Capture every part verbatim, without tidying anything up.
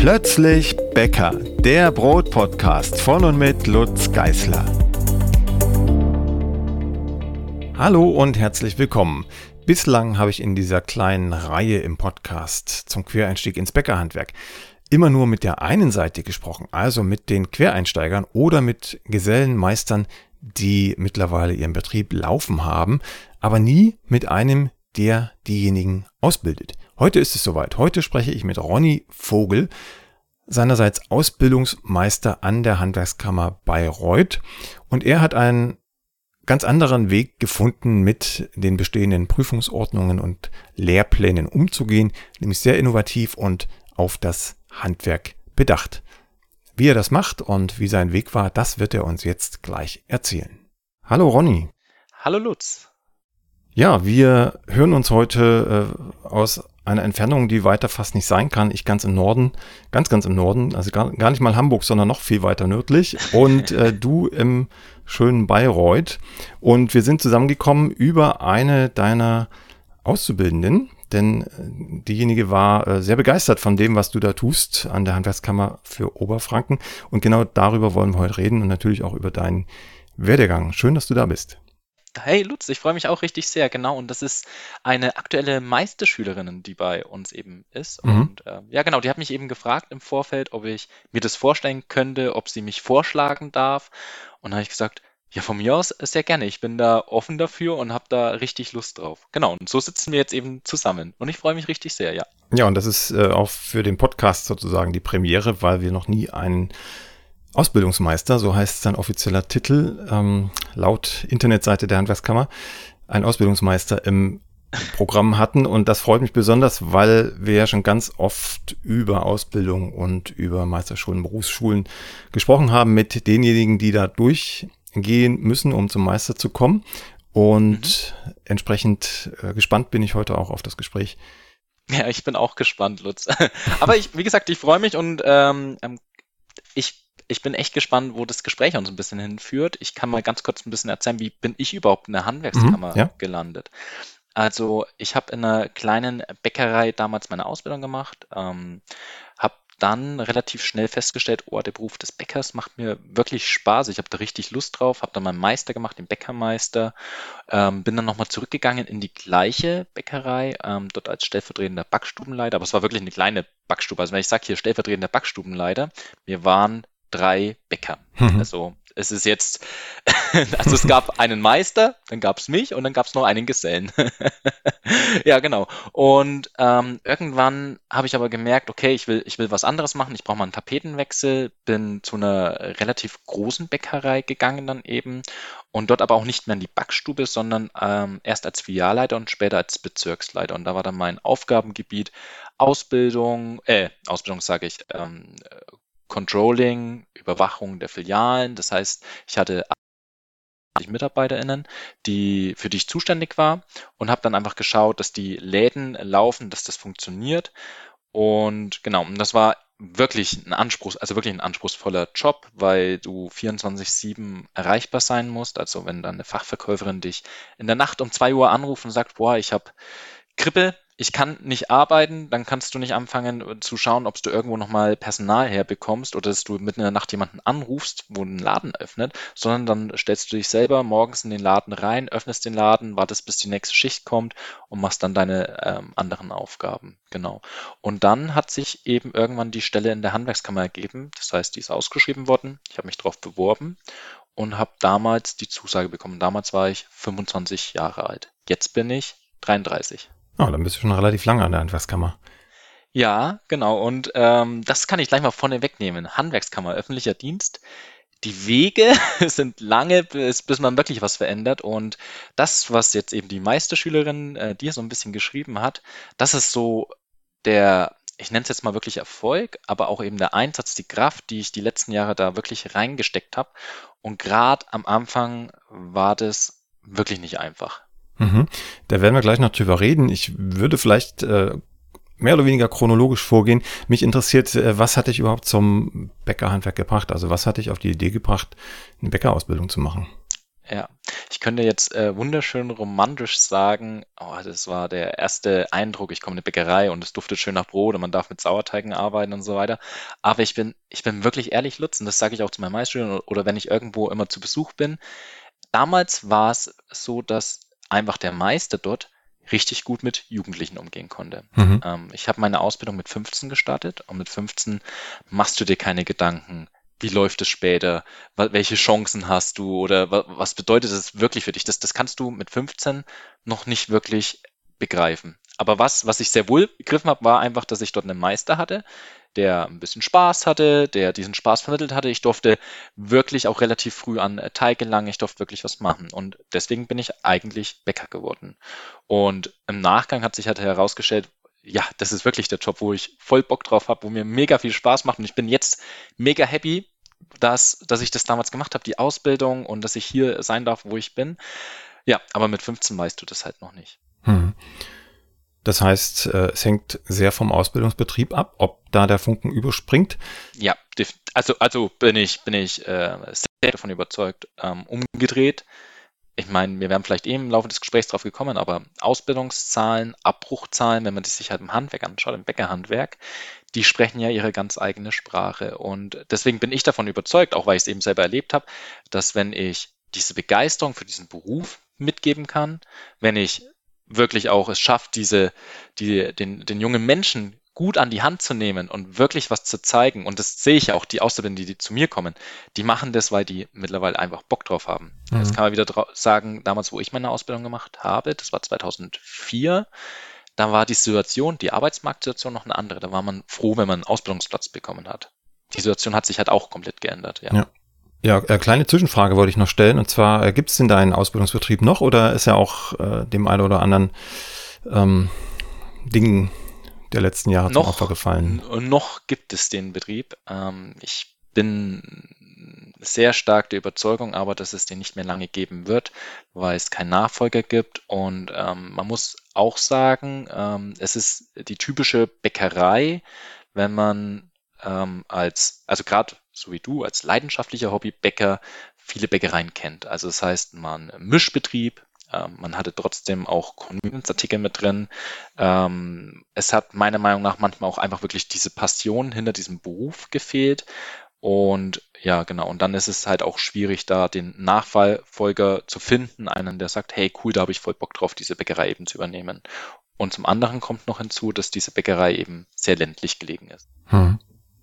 Plötzlich Bäcker, der Brotpodcast von und mit Lutz Geisler. Hallo und herzlich willkommen. Bislang habe ich in dieser kleinen Reihe im Podcast zum Quereinstieg ins Bäckerhandwerk immer nur mit der einen Seite gesprochen, also mit den Quereinsteigern oder mit Gesellenmeistern, die mittlerweile ihren Betrieb laufen haben, aber nie mit einem, der diejenigen ausbildet. Heute ist es soweit. Heute spreche ich mit Ronny Vogel, seinerseits Ausbildungsmeister an der Handwerkskammer Bayreuth, und er hat einen ganz anderen Weg gefunden, mit den bestehenden Prüfungsordnungen und Lehrplänen umzugehen, nämlich sehr innovativ und auf das Handwerk bedacht. Wie er das macht und wie sein Weg war, das wird er uns jetzt gleich erzählen. Hallo Ronny. Hallo Lutz. Ja, wir hören uns heute äh, aus einer Entfernung, die weiter fast nicht sein kann. Ich ganz im Norden, ganz, ganz im Norden, also gar, gar nicht mal Hamburg, sondern noch viel weiter nördlich. Und äh, du im schönen Bayreuth. Und wir sind zusammengekommen über eine deiner Auszubildenden, denn äh, diejenige war äh, sehr begeistert von dem, was du da tust an der Handwerkskammer für Oberfranken. Und genau darüber wollen wir heute reden und natürlich auch über deinen Werdegang. Schön, dass du da bist. Hey Lutz, ich freue mich auch richtig sehr, genau. Und das ist eine aktuelle Meisterschülerin, die bei uns eben ist. Mhm. Und äh, ja, genau, die hat mich eben gefragt im Vorfeld, ob ich mir das vorstellen könnte, ob sie mich vorschlagen darf. Und da habe ich gesagt, ja, von mir aus sehr gerne. Ich bin da offen dafür und habe da richtig Lust drauf. Genau, und so sitzen wir jetzt eben zusammen. Und ich freue mich richtig sehr, ja. Ja, und das ist äh, auch für den Podcast sozusagen die Premiere, weil wir noch nie einen Ausbildungsmeister, so heißt sein offizieller Titel, ähm, laut Internetseite der Handwerkskammer, ein Ausbildungsmeister im Programm hatten. Und das freut mich besonders, weil wir ja schon ganz oft über Ausbildung und über Meisterschulen, Berufsschulen gesprochen haben mit denjenigen, die da durchgehen müssen, um zum Meister zu kommen. Und mhm. entsprechend äh, gespannt bin ich heute auch auf das Gespräch. Ja, ich bin auch gespannt, Lutz. Aber ich, wie gesagt, ich freue mich und ähm, ich Ich bin echt gespannt, wo das Gespräch uns ein bisschen hinführt. Ich kann mal ganz kurz ein bisschen erzählen, wie bin ich überhaupt in der Handwerkskammer Mhm, ja. gelandet. Also ich habe in einer kleinen Bäckerei damals meine Ausbildung gemacht, ähm, habe dann relativ schnell festgestellt, oh, der Beruf des Bäckers macht mir wirklich Spaß. Ich habe da richtig Lust drauf, habe dann meinen Meister gemacht, den Bäckermeister, ähm, bin dann nochmal zurückgegangen in die gleiche Bäckerei, ähm, dort als stellvertretender Backstubenleiter. Aber es war wirklich eine kleine Backstube. Also wenn ich sage hier stellvertretender Backstubenleiter, wir waren drei Bäcker. Mhm. Also es ist jetzt, also es gab einen Meister, dann gab es mich und dann gab es noch einen Gesellen. Ja, genau. Und ähm, irgendwann habe ich aber gemerkt, okay, ich will, ich will was anderes machen, ich brauche mal einen Tapetenwechsel, bin zu einer relativ großen Bäckerei gegangen dann eben und dort aber auch nicht mehr in die Backstube, sondern ähm, erst als Filialleiter und später als Bezirksleiter. Und da war dann mein Aufgabengebiet Ausbildung, äh, Ausbildung sage ich, ähm, Controlling, Überwachung der Filialen. Das heißt, ich hatte achtzig MitarbeiterInnen, die, für die ich zuständig war und habe dann einfach geschaut, dass die Läden laufen, dass das funktioniert. Und genau, und das war wirklich ein Anspruch, also wirklich ein anspruchsvoller Job, weil du vierundzwanzig sieben erreichbar sein musst. Also wenn dann eine Fachverkäuferin dich in der Nacht um zwei Uhr anruft und sagt, boah, ich habe Grippe, ich kann nicht arbeiten, dann kannst du nicht anfangen zu schauen, ob du irgendwo nochmal Personal herbekommst oder dass du mitten in der Nacht jemanden anrufst, wo ein Laden öffnet, sondern dann stellst du dich selber morgens in den Laden rein, öffnest den Laden, wartest, bis die nächste Schicht kommt und machst dann deine ähm, anderen Aufgaben. Genau. Und dann hat sich eben irgendwann die Stelle in der Handwerkskammer ergeben, das heißt, die ist ausgeschrieben worden, ich habe mich darauf beworben und habe damals die Zusage bekommen. Damals war ich fünfundzwanzig Jahre alt. Jetzt bin ich dreiunddreißig. Oh, dann bist du schon relativ lange an der Handwerkskammer. Ja, genau. Und ähm, das kann ich gleich mal vorne wegnehmen. Handwerkskammer, öffentlicher Dienst. Die Wege sind lange, bis, bis man wirklich was verändert. Und das, was jetzt eben die Meisterschülerin, äh, die so ein bisschen geschrieben hat, das ist so der, ich nenne es jetzt mal wirklich Erfolg, aber auch eben der Einsatz, die Kraft, die ich die letzten Jahre da wirklich reingesteckt habe. Und gerade am Anfang war das wirklich nicht einfach. Mhm. Da werden wir gleich noch drüber reden. Ich würde vielleicht äh, mehr oder weniger chronologisch vorgehen. Mich interessiert, äh, was hat dich überhaupt zum Bäckerhandwerk gebracht? Also was hat dich auf die Idee gebracht, eine Bäckerausbildung zu machen? Ja, Ich könnte jetzt äh, wunderschön romantisch sagen, oh, das war der erste Eindruck, ich komme in eine Bäckerei und es duftet schön nach Brot und man darf mit Sauerteigen arbeiten und so weiter. Aber ich bin, ich bin wirklich ehrlich, Lutz, und das sage ich auch zu meinen Meisterschülern oder, oder wenn ich irgendwo immer zu Besuch bin. Damals war es so, dass einfach der Meister dort richtig gut mit Jugendlichen umgehen konnte. Mhm. Ähm, ich habe meine Ausbildung mit fünfzehn gestartet und mit fünfzehn machst du dir keine Gedanken, wie läuft es später, wa- welche Chancen hast du oder wa- was bedeutet es wirklich für dich? Das, das kannst du mit fünfzehn noch nicht wirklich begreifen. Aber was, was ich sehr wohl begriffen habe, war einfach, dass ich dort einen Meister hatte, der ein bisschen Spaß hatte, der diesen Spaß vermittelt hatte. Ich durfte wirklich auch relativ früh an äh, Teig gelangen, ich durfte wirklich was machen. Und deswegen bin ich eigentlich Bäcker geworden. Und im Nachgang hat sich halt herausgestellt, ja, das ist wirklich der Job, wo ich voll Bock drauf habe, wo mir mega viel Spaß macht. Und ich bin jetzt mega happy, dass, dass ich das damals gemacht habe, die Ausbildung und dass ich hier sein darf, wo ich bin. Ja, aber mit fünfzehn weißt du das halt noch nicht. Mhm. Das heißt, äh, es hängt sehr vom Ausbildungsbetrieb ab, ob da der Funken überspringt. Ja, def- also, also bin ich, bin ich äh, sehr davon überzeugt. Ähm, umgedreht, ich meine, wir wären vielleicht eben im Laufe des Gesprächs drauf gekommen, aber Ausbildungszahlen, Abbruchzahlen, wenn man die sich halt im Handwerk anschaut, im Bäckerhandwerk, die sprechen ja ihre ganz eigene Sprache. Und deswegen bin ich davon überzeugt, auch weil ich es eben selber erlebt habe, dass wenn ich diese Begeisterung für diesen Beruf mitgeben kann, wenn ich wirklich auch es schaffe, diese, die, den, den jungen Menschen gut an die Hand zu nehmen und wirklich was zu zeigen. Und das sehe ich ja auch, die Auszubildenden, die, die zu mir kommen, die machen das, weil die mittlerweile einfach Bock drauf haben. Mhm. Jetzt kann man wieder drau- sagen, damals, wo ich meine Ausbildung gemacht habe, das war zweitausendvier, da war die Situation, die Arbeitsmarktsituation noch eine andere. Da war man froh, wenn man einen Ausbildungsplatz bekommen hat. Die Situation hat sich halt auch komplett geändert, ja. Ja. Ja, äh, kleine Zwischenfrage wollte ich noch stellen. Und zwar, äh, gibt es denn deinen Ausbildungsbetrieb noch oder ist er auch äh, dem einen oder anderen ähm, Ding der letzten Jahre zum Opfer Noch, gefallen? n- noch gibt es den Betrieb. Ähm, ich bin sehr stark der Überzeugung aber, dass es den nicht mehr lange geben wird, weil es keinen Nachfolger gibt. Und ähm, man muss auch sagen, ähm, es ist die typische Bäckerei, wenn man ähm, als, also gerade so wie du, als leidenschaftlicher Hobbybäcker viele Bäckereien kennt. Also das heißt, man Mischbetrieb, ähm, man hatte trotzdem auch Convenience-Artikel mit drin. Ähm, es hat meiner Meinung nach manchmal auch einfach wirklich diese Passion hinter diesem Beruf gefehlt. Und ja, genau. Und dann ist es halt auch schwierig, da den Nachfolger zu finden, einen, der sagt, hey, cool, da habe ich voll Bock drauf, diese Bäckerei eben zu übernehmen. Und zum anderen kommt noch hinzu, dass diese Bäckerei eben sehr ländlich gelegen ist. Hm.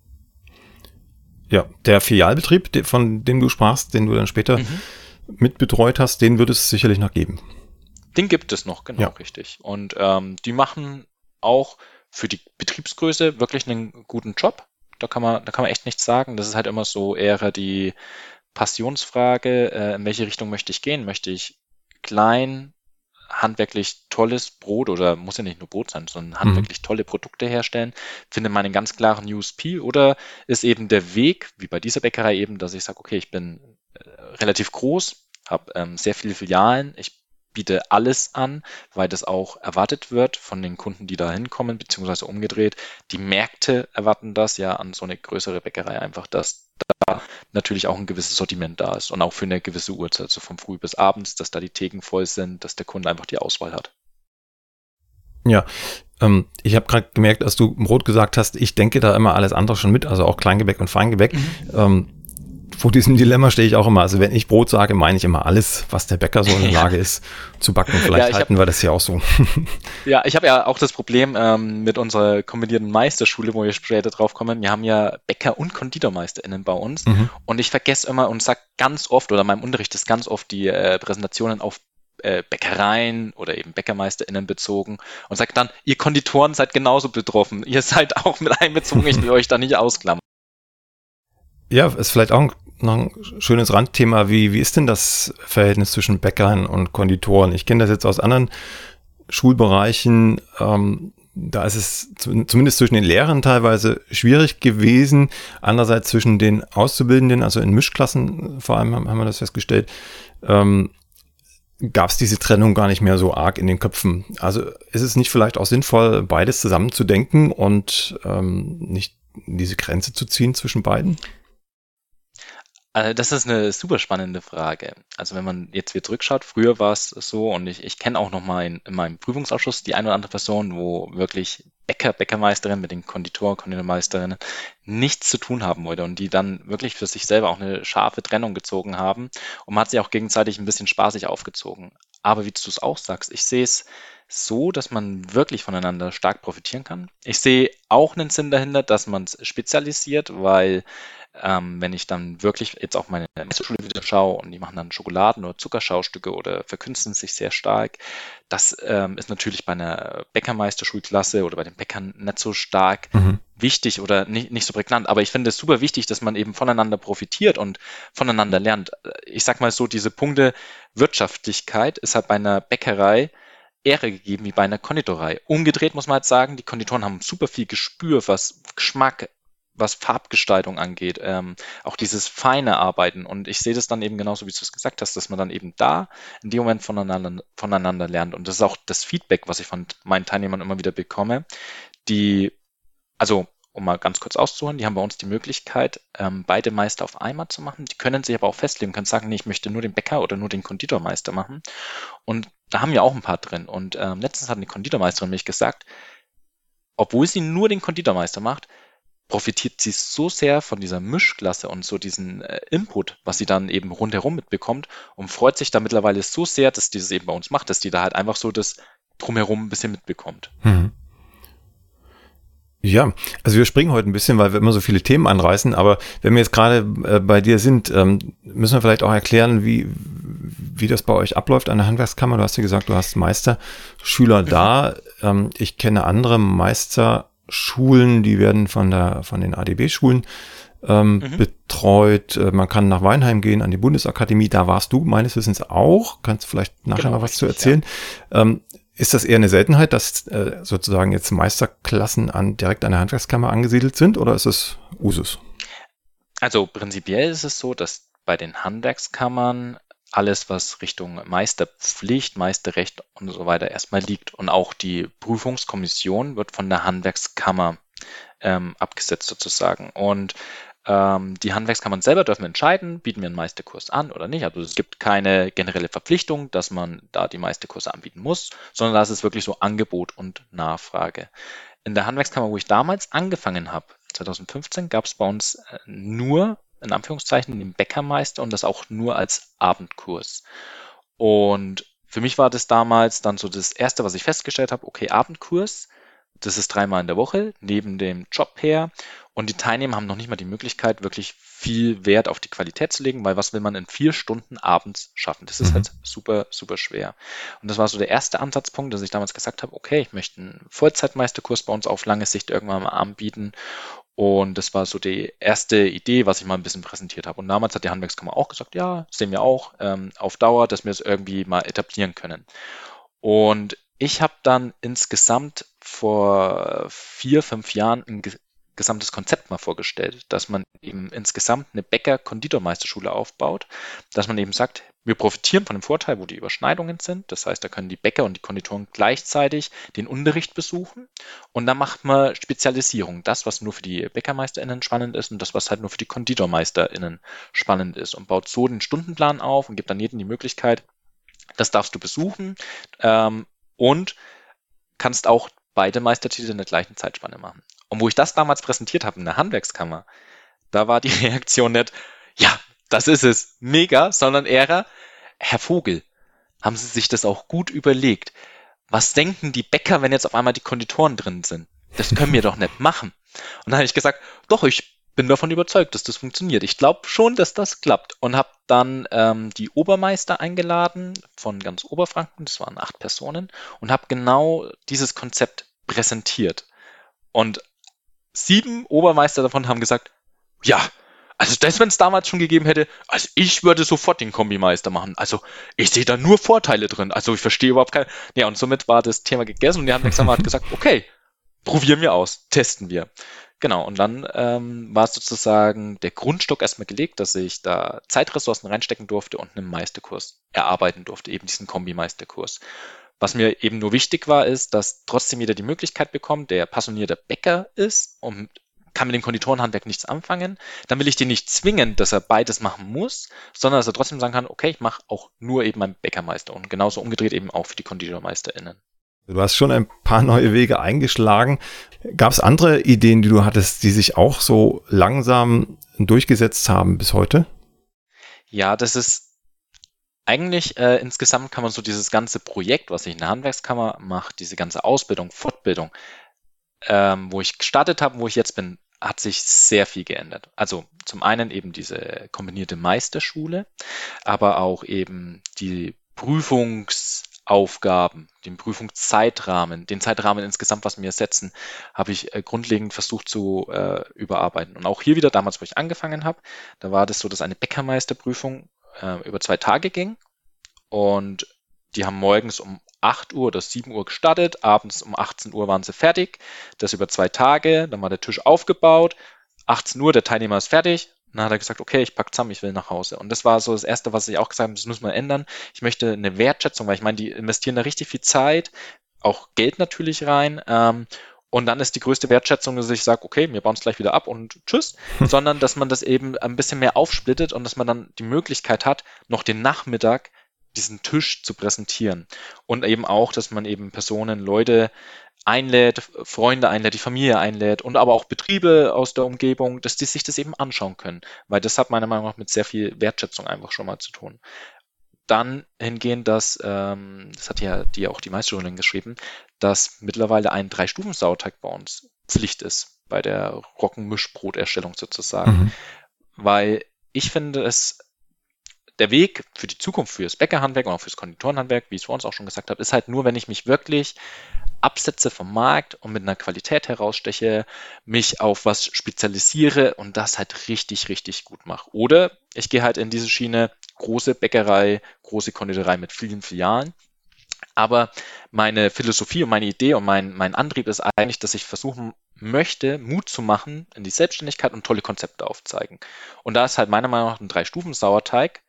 Ja, der Filialbetrieb, de- von dem du sprachst, den du dann später Mhm. mitbetreut hast, den wird es sicherlich noch geben. Den gibt es noch, genau, Ja. richtig. Und ähm, die machen auch für die Betriebsgröße wirklich einen guten Job. Da kann man, da kann man echt nichts sagen. Das ist halt immer so eher die Passionsfrage, äh, in welche Richtung möchte ich gehen? Möchte ich klein, handwerklich tolles Brot oder muss ja nicht nur Brot sein, sondern Mhm. handwerklich tolle Produkte herstellen? Finde meinen ganz klaren U S P oder ist eben der Weg, wie bei dieser Bäckerei eben, dass ich sage, okay, ich bin äh, relativ groß, habe ähm, sehr viele Filialen, ich biete alles an, weil das auch erwartet wird von den Kunden, die da hinkommen, beziehungsweise umgedreht. Die Märkte erwarten das ja an so eine größere Bäckerei einfach, dass da natürlich auch ein gewisses Sortiment da ist und auch für eine gewisse Uhrzeit, also vom Früh bis abends, dass da die Theken voll sind, dass der Kunde einfach die Auswahl hat. Ja, ähm, ich habe gerade gemerkt, als du Brot gesagt hast, ich denke da immer alles andere schon mit, also auch Kleingebäck und Feingebäck. Ähm, vor diesem Dilemma stehe ich auch immer. Also wenn ich Brot sage, meine ich immer alles, was der Bäcker so in der Ja. Lage ist zu backen. Und vielleicht Ja, ich hab- halten wir das hier auch so. Ja, ich habe ja auch das Problem ähm, mit unserer kombinierten Meisterschule, wo wir später drauf kommen. Wir haben ja Bäcker- und KonditormeisterInnen bei uns. Mhm. Und ich vergesse immer und sage ganz oft, oder in meinem Unterricht ist ganz oft die äh, Präsentationen auf äh, Bäckereien oder eben BäckermeisterInnen bezogen und sage dann, ihr Konditoren seid genauso betroffen. Ihr seid auch mit einbezogen, ich will euch da nicht ausklammern. Ja, ist vielleicht auch ein, noch ein schönes Randthema. Wie, wie ist denn das Verhältnis zwischen Bäckern und Konditoren? Ich kenne das jetzt aus anderen Schulbereichen. Ähm, da ist es zu, zumindest zwischen den Lehrern teilweise schwierig gewesen. Andererseits zwischen den Auszubildenden, also in Mischklassen vor allem haben, haben wir das festgestellt, ähm, gab es diese Trennung gar nicht mehr so arg in den Köpfen. Also ist es nicht vielleicht auch sinnvoll, beides zusammenzudenken und ähm, nicht diese Grenze zu ziehen zwischen beiden? Also das ist eine super spannende Frage. Also wenn man jetzt wieder zurückschaut, früher war es so, und ich, ich kenne auch noch mal in, in meinem Prüfungsausschuss die eine oder andere Person, wo wirklich Bäcker, Bäckermeisterin mit den Konditor, Konditormeisterinnen nichts zu tun haben wollte und die dann wirklich für sich selber auch eine scharfe Trennung gezogen haben und man hat sich auch gegenseitig ein bisschen spaßig aufgezogen. Aber wie du es auch sagst, ich sehe es so, dass man wirklich voneinander stark profitieren kann. Ich sehe auch einen Sinn dahinter, dass man es spezialisiert, weil ähm, wenn ich dann wirklich jetzt auf meine Messeschule wieder schaue und die machen dann Schokoladen- oder Zuckerschaustücke oder verkünsten sich sehr stark, das ähm, ist natürlich bei einer Bäckermeisterschulklasse oder bei den Bäckern nicht so stark Mhm. wichtig oder nicht, nicht so prägnant. Aber ich finde es super wichtig, dass man eben voneinander profitiert und voneinander lernt. Ich sag mal so, diese Punkte Wirtschaftlichkeit ist halt bei einer Bäckerei Ehre gegeben wie bei einer Konditorei. Umgedreht muss man halt sagen, die Konditoren haben super viel Gespür, was Geschmack, was Farbgestaltung angeht, ähm, auch dieses feine Arbeiten. Und ich sehe das dann eben genauso, wie du es gesagt hast, dass man dann eben da in dem Moment voneinander, voneinander lernt. Und das ist auch das Feedback, was ich von meinen Teilnehmern immer wieder bekomme. Die, also um mal ganz kurz auszuholen, die haben bei uns die Möglichkeit, ähm, beide Meister auf einmal zu machen. Die können sich aber auch festlegen, können sagen, nee, ich möchte nur den Bäcker oder nur den Konditormeister machen. Und da haben wir auch ein paar drin. Und ähm, letztens hat eine Konditormeisterin mich gesagt, obwohl sie nur den Konditormeister macht, profitiert sie so sehr von dieser Mischklasse und so diesen äh, Input, was sie dann eben rundherum mitbekommt und freut sich da mittlerweile so sehr, dass die das eben bei uns macht, dass die da halt einfach so das drumherum ein bisschen mitbekommt. Mhm. Ja, also wir springen heute ein bisschen, weil wir immer so viele Themen anreißen, aber wenn wir jetzt gerade äh, bei dir sind, ähm, müssen wir vielleicht auch erklären, wie, wie das bei euch abläuft an der Handwerkskammer. Du hast ja gesagt, du hast Meisterschüler da. Ähm, ich kenne andere Meisterschulen, die werden von der von den A D B-Schulen ähm, Mhm. betreut. Äh, man kann nach Weinheim gehen, an die Bundesakademie. Da warst du meines Wissens auch. Kannst du vielleicht nachher Genau, noch was zu richtig, ja. erzählen? Ähm, Ist das eher eine Seltenheit, dass äh, sozusagen jetzt Meisterklassen an, direkt an der Handwerkskammer angesiedelt sind oder ist es Usus? Also prinzipiell ist es so, dass bei den Handwerkskammern alles, was Richtung Meisterpflicht, Meisterrecht und so weiter erstmal liegt. Und auch die Prüfungskommission wird von der Handwerkskammer ähm, abgesetzt sozusagen. Und ähm, die Handwerkskammern selber dürfen entscheiden, bieten wir einen Meisterkurs an oder nicht. Also es gibt keine generelle Verpflichtung, dass man da die Meisterkurse anbieten muss, sondern das ist wirklich so Angebot und Nachfrage. In der Handwerkskammer, wo ich damals angefangen habe, zwanzig fünfzehn, gab es bei uns äh, nur, in Anführungszeichen, den Bäckermeister und das auch nur als Abendkurs. Und für mich war das damals dann so das Erste, was ich festgestellt habe, okay, Abendkurs, das ist dreimal in der Woche, neben dem Job her. Und die Teilnehmer haben noch nicht mal die Möglichkeit, wirklich viel Wert auf die Qualität zu legen, weil was will man in vier Stunden abends schaffen? Das ist Mhm. halt super, super schwer. Und das war so der erste Ansatzpunkt, dass ich damals gesagt habe, okay, ich möchte einen Vollzeitmeisterkurs bei uns auf lange Sicht irgendwann mal anbieten. Und das war so die erste Idee, was ich mal ein bisschen präsentiert habe. Und damals hat die Handwerkskammer auch gesagt, ja, sehen wir auch ähm, auf Dauer, dass wir es irgendwie mal etablieren können. Und ich habe dann insgesamt vor vier, fünf Jahren ein ge gesamtes Konzept mal vorgestellt, dass man eben insgesamt eine Bäcker-Konditormeisterschule aufbaut, dass man eben sagt, wir profitieren von dem Vorteil, wo die Überschneidungen sind. Das heißt, da können die Bäcker und die Konditoren gleichzeitig den Unterricht besuchen und dann macht man Spezialisierung. Das, was nur für die BäckermeisterInnen spannend ist und das, was halt nur für die KonditormeisterInnen spannend ist und baut so den Stundenplan auf und gibt dann jedem die Möglichkeit, das darfst du besuchen ähm, und kannst auch beide Meistertitel in der gleichen Zeitspanne machen. Und wo ich das damals präsentiert habe in der Handwerkskammer, da war die Reaktion nicht, ja, das ist es, mega, sondern eher, Herr Vogel, haben Sie sich das auch gut überlegt? Was denken die Bäcker, wenn jetzt auf einmal die Konditoren drin sind? Das können wir doch nicht machen. Und dann habe ich gesagt, doch, ich bin davon überzeugt, dass das funktioniert. Ich glaube schon, dass das klappt. Und habe dann ähm, die Obermeister eingeladen von ganz Oberfranken, das waren acht Personen, und habe genau dieses Konzept präsentiert. Und sieben Obermeister davon haben gesagt, ja, also das, wenn es damals schon gegeben hätte, also ich würde sofort den Kombimeister machen. Also ich sehe da nur Vorteile drin. Also ich verstehe überhaupt keine. Ja, und somit war das Thema gegessen und die Handwerkskammer hat gesagt, okay, probieren wir aus, testen wir. Genau, und dann ähm, war sozusagen der Grundstock erstmal gelegt, dass ich da Zeitressourcen reinstecken durfte und einen Meisterkurs erarbeiten durfte, eben diesen Kombimeisterkurs. Was mir eben nur wichtig war, ist, dass trotzdem jeder die Möglichkeit bekommt, der passionierter Bäcker ist und kann mit dem Konditorenhandwerk nichts anfangen, dann will ich den nicht zwingen, dass er beides machen muss, sondern dass er trotzdem sagen kann, okay, ich mache auch nur eben meinen Bäckermeister und genauso umgedreht eben auch für die KonditormeisterInnen. Du hast schon ein paar neue Wege eingeschlagen. Gab es andere Ideen, die du hattest, die sich auch so langsam durchgesetzt haben bis heute? Ja, das ist eigentlich äh, insgesamt kann man so dieses ganze Projekt, was ich in der Handwerkskammer mache, diese ganze Ausbildung, Fortbildung, ähm, wo ich gestartet habe, wo ich jetzt bin, hat sich sehr viel geändert. Also zum einen eben diese kombinierte Meisterschule, aber auch eben die Prüfungsaufgaben, den Prüfungszeitrahmen, den Zeitrahmen insgesamt, was wir setzen, habe ich äh, grundlegend versucht zu äh, überarbeiten. Und auch hier wieder, damals, wo ich angefangen habe, da war das so, dass eine Bäckermeisterprüfung äh, über zwei Tage ging und die haben morgens um acht Uhr oder sieben Uhr gestartet, abends um achtzehn Uhr waren sie fertig, das über zwei Tage, dann war der Tisch aufgebaut, achtzehn Uhr, der Teilnehmer ist fertig, dann hat er gesagt, okay, ich pack zusammen, ich will nach Hause. Und das war so das Erste, was ich auch gesagt habe, das muss man ändern. Ich möchte eine Wertschätzung, weil ich meine, die investieren da richtig viel Zeit, auch Geld natürlich rein, ähm, und dann ist die größte Wertschätzung, dass ich sage, okay, wir bauen es gleich wieder ab und tschüss, sondern dass man das eben ein bisschen mehr aufsplittet und dass man dann die Möglichkeit hat, noch den Nachmittag diesen Tisch zu präsentieren. Und eben auch, dass man eben Personen, Leute einlädt, Freunde einlädt, die Familie einlädt und aber auch Betriebe aus der Umgebung, dass die sich das eben anschauen können. Weil das hat meiner Meinung nach mit sehr viel Wertschätzung einfach schon mal zu tun. Dann hingehend, dass, ähm, das hat ja die auch die Meisterschule geschrieben, dass mittlerweile ein Drei-Stufen-Sauerteig bei uns Pflicht ist, bei der Roggenmischbroterstellung sozusagen. Mhm. Weil ich finde es, der Weg für die Zukunft, für das Bäckerhandwerk und auch fürs Konditorenhandwerk, wie ich es vor uns auch schon gesagt habe, ist halt nur, wenn ich mich wirklich absetze vom Markt und mit einer Qualität heraussteche, mich auf was spezialisiere und das halt richtig, richtig gut mache. Oder ich gehe halt in diese Schiene, große Bäckerei, große Konditorei mit vielen Filialen. Aber meine Philosophie und meine Idee und mein, mein Antrieb ist eigentlich, dass ich versuchen möchte, Mut zu machen in die Selbstständigkeit und tolle Konzepte aufzeigen. Und da ist halt meiner Meinung nach ein Drei-Stufen-Sauerteig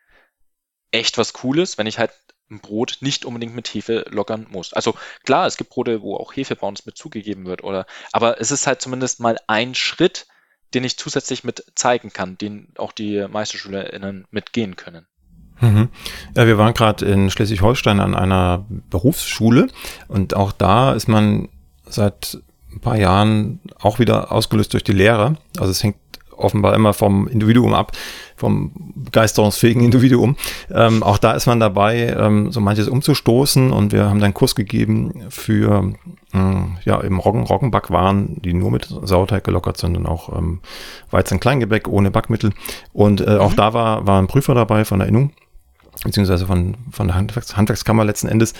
echt was Cooles, wenn ich halt ein Brot nicht unbedingt mit Hefe lockern muss. Also klar, es gibt Brote, wo auch Hefe bei uns mit zugegeben wird, oder, aber es ist halt zumindest mal ein Schritt, den ich zusätzlich mit zeigen kann, den auch die MeisterschülerInnen mitgehen können. Mhm. Ja, wir waren gerade in Schleswig-Holstein an einer Berufsschule und auch da ist man seit ein paar Jahren auch wieder ausgelöst durch die Lehre. Also es hängt offenbar immer vom Individuum ab, vom begeisterungsfähigen Individuum. Ähm, auch da ist man dabei, ähm, so manches umzustoßen und wir haben dann einen Kurs gegeben für ähm, ja eben Roggen, Roggenbackwaren, die nur mit Sauerteig gelockert sind und auch ähm, Weizen-Kleingebäck ohne Backmittel. Und äh, auch Mhm. da war, war ein Prüfer dabei von der Innung, beziehungsweise von, von der Handwerks- Handwerkskammer letzten Endes.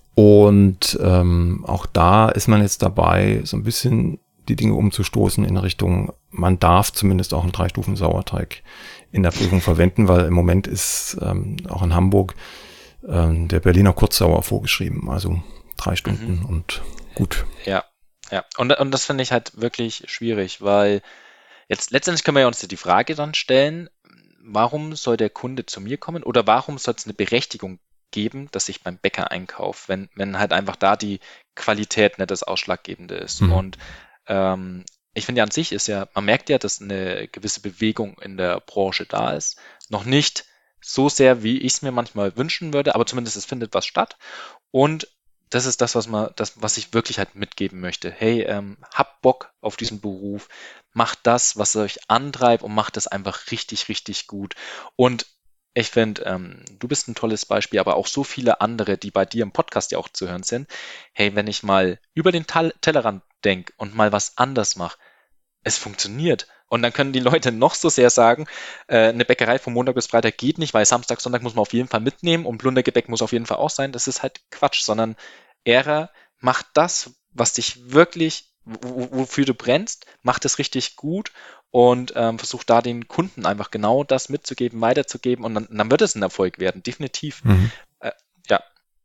Und ähm, auch da ist man jetzt dabei, so ein bisschen die Dinge umzustoßen in Richtung, man darf zumindest auch einen Drei-Stufen-Sauerteig in der Prüfung verwenden, weil im Moment ist ähm, auch in Hamburg ähm, der Berliner Kurzsauer vorgeschrieben, also drei Stunden Mhm. und gut. Ja, ja. Und, und das finde ich halt wirklich schwierig, weil jetzt letztendlich können wir ja uns die Frage dann stellen, warum soll der Kunde zu mir kommen oder warum soll es eine Berechtigung geben, dass ich beim Bäcker einkaufe, wenn, wenn halt einfach da die Qualität nicht das Ausschlaggebende ist. Mhm. Und ähm, ich finde ja an sich ist ja, man merkt ja, dass eine gewisse Bewegung in der Branche da ist. Noch nicht so sehr, wie ich es mir manchmal wünschen würde, aber zumindest es findet was statt. Und das ist das, was man, das, was ich wirklich halt mitgeben möchte. Hey, ähm, habt Bock auf diesen Beruf, macht das, was euch antreibt und macht das einfach richtig, richtig gut. Und ich finde, ähm, du bist ein tolles Beispiel, aber auch so viele andere, die bei dir im Podcast ja auch zu hören sind. Hey, wenn ich mal über den Tal- Tellerrand denke und mal was anders mache, es funktioniert. Und dann können die Leute noch so sehr sagen, äh, eine Bäckerei von Montag bis Freitag geht nicht, weil Samstag, Sonntag muss man auf jeden Fall mitnehmen und Plundergebäck muss auf jeden Fall auch sein. Das ist halt Quatsch, sondern Ära, mach das, was dich wirklich, wo- wofür du brennst, mach das richtig gut und ähm, versuch da den Kunden einfach genau das mitzugeben, weiterzugeben und dann, dann wird es ein Erfolg werden, definitiv. Mhm. Äh, ja.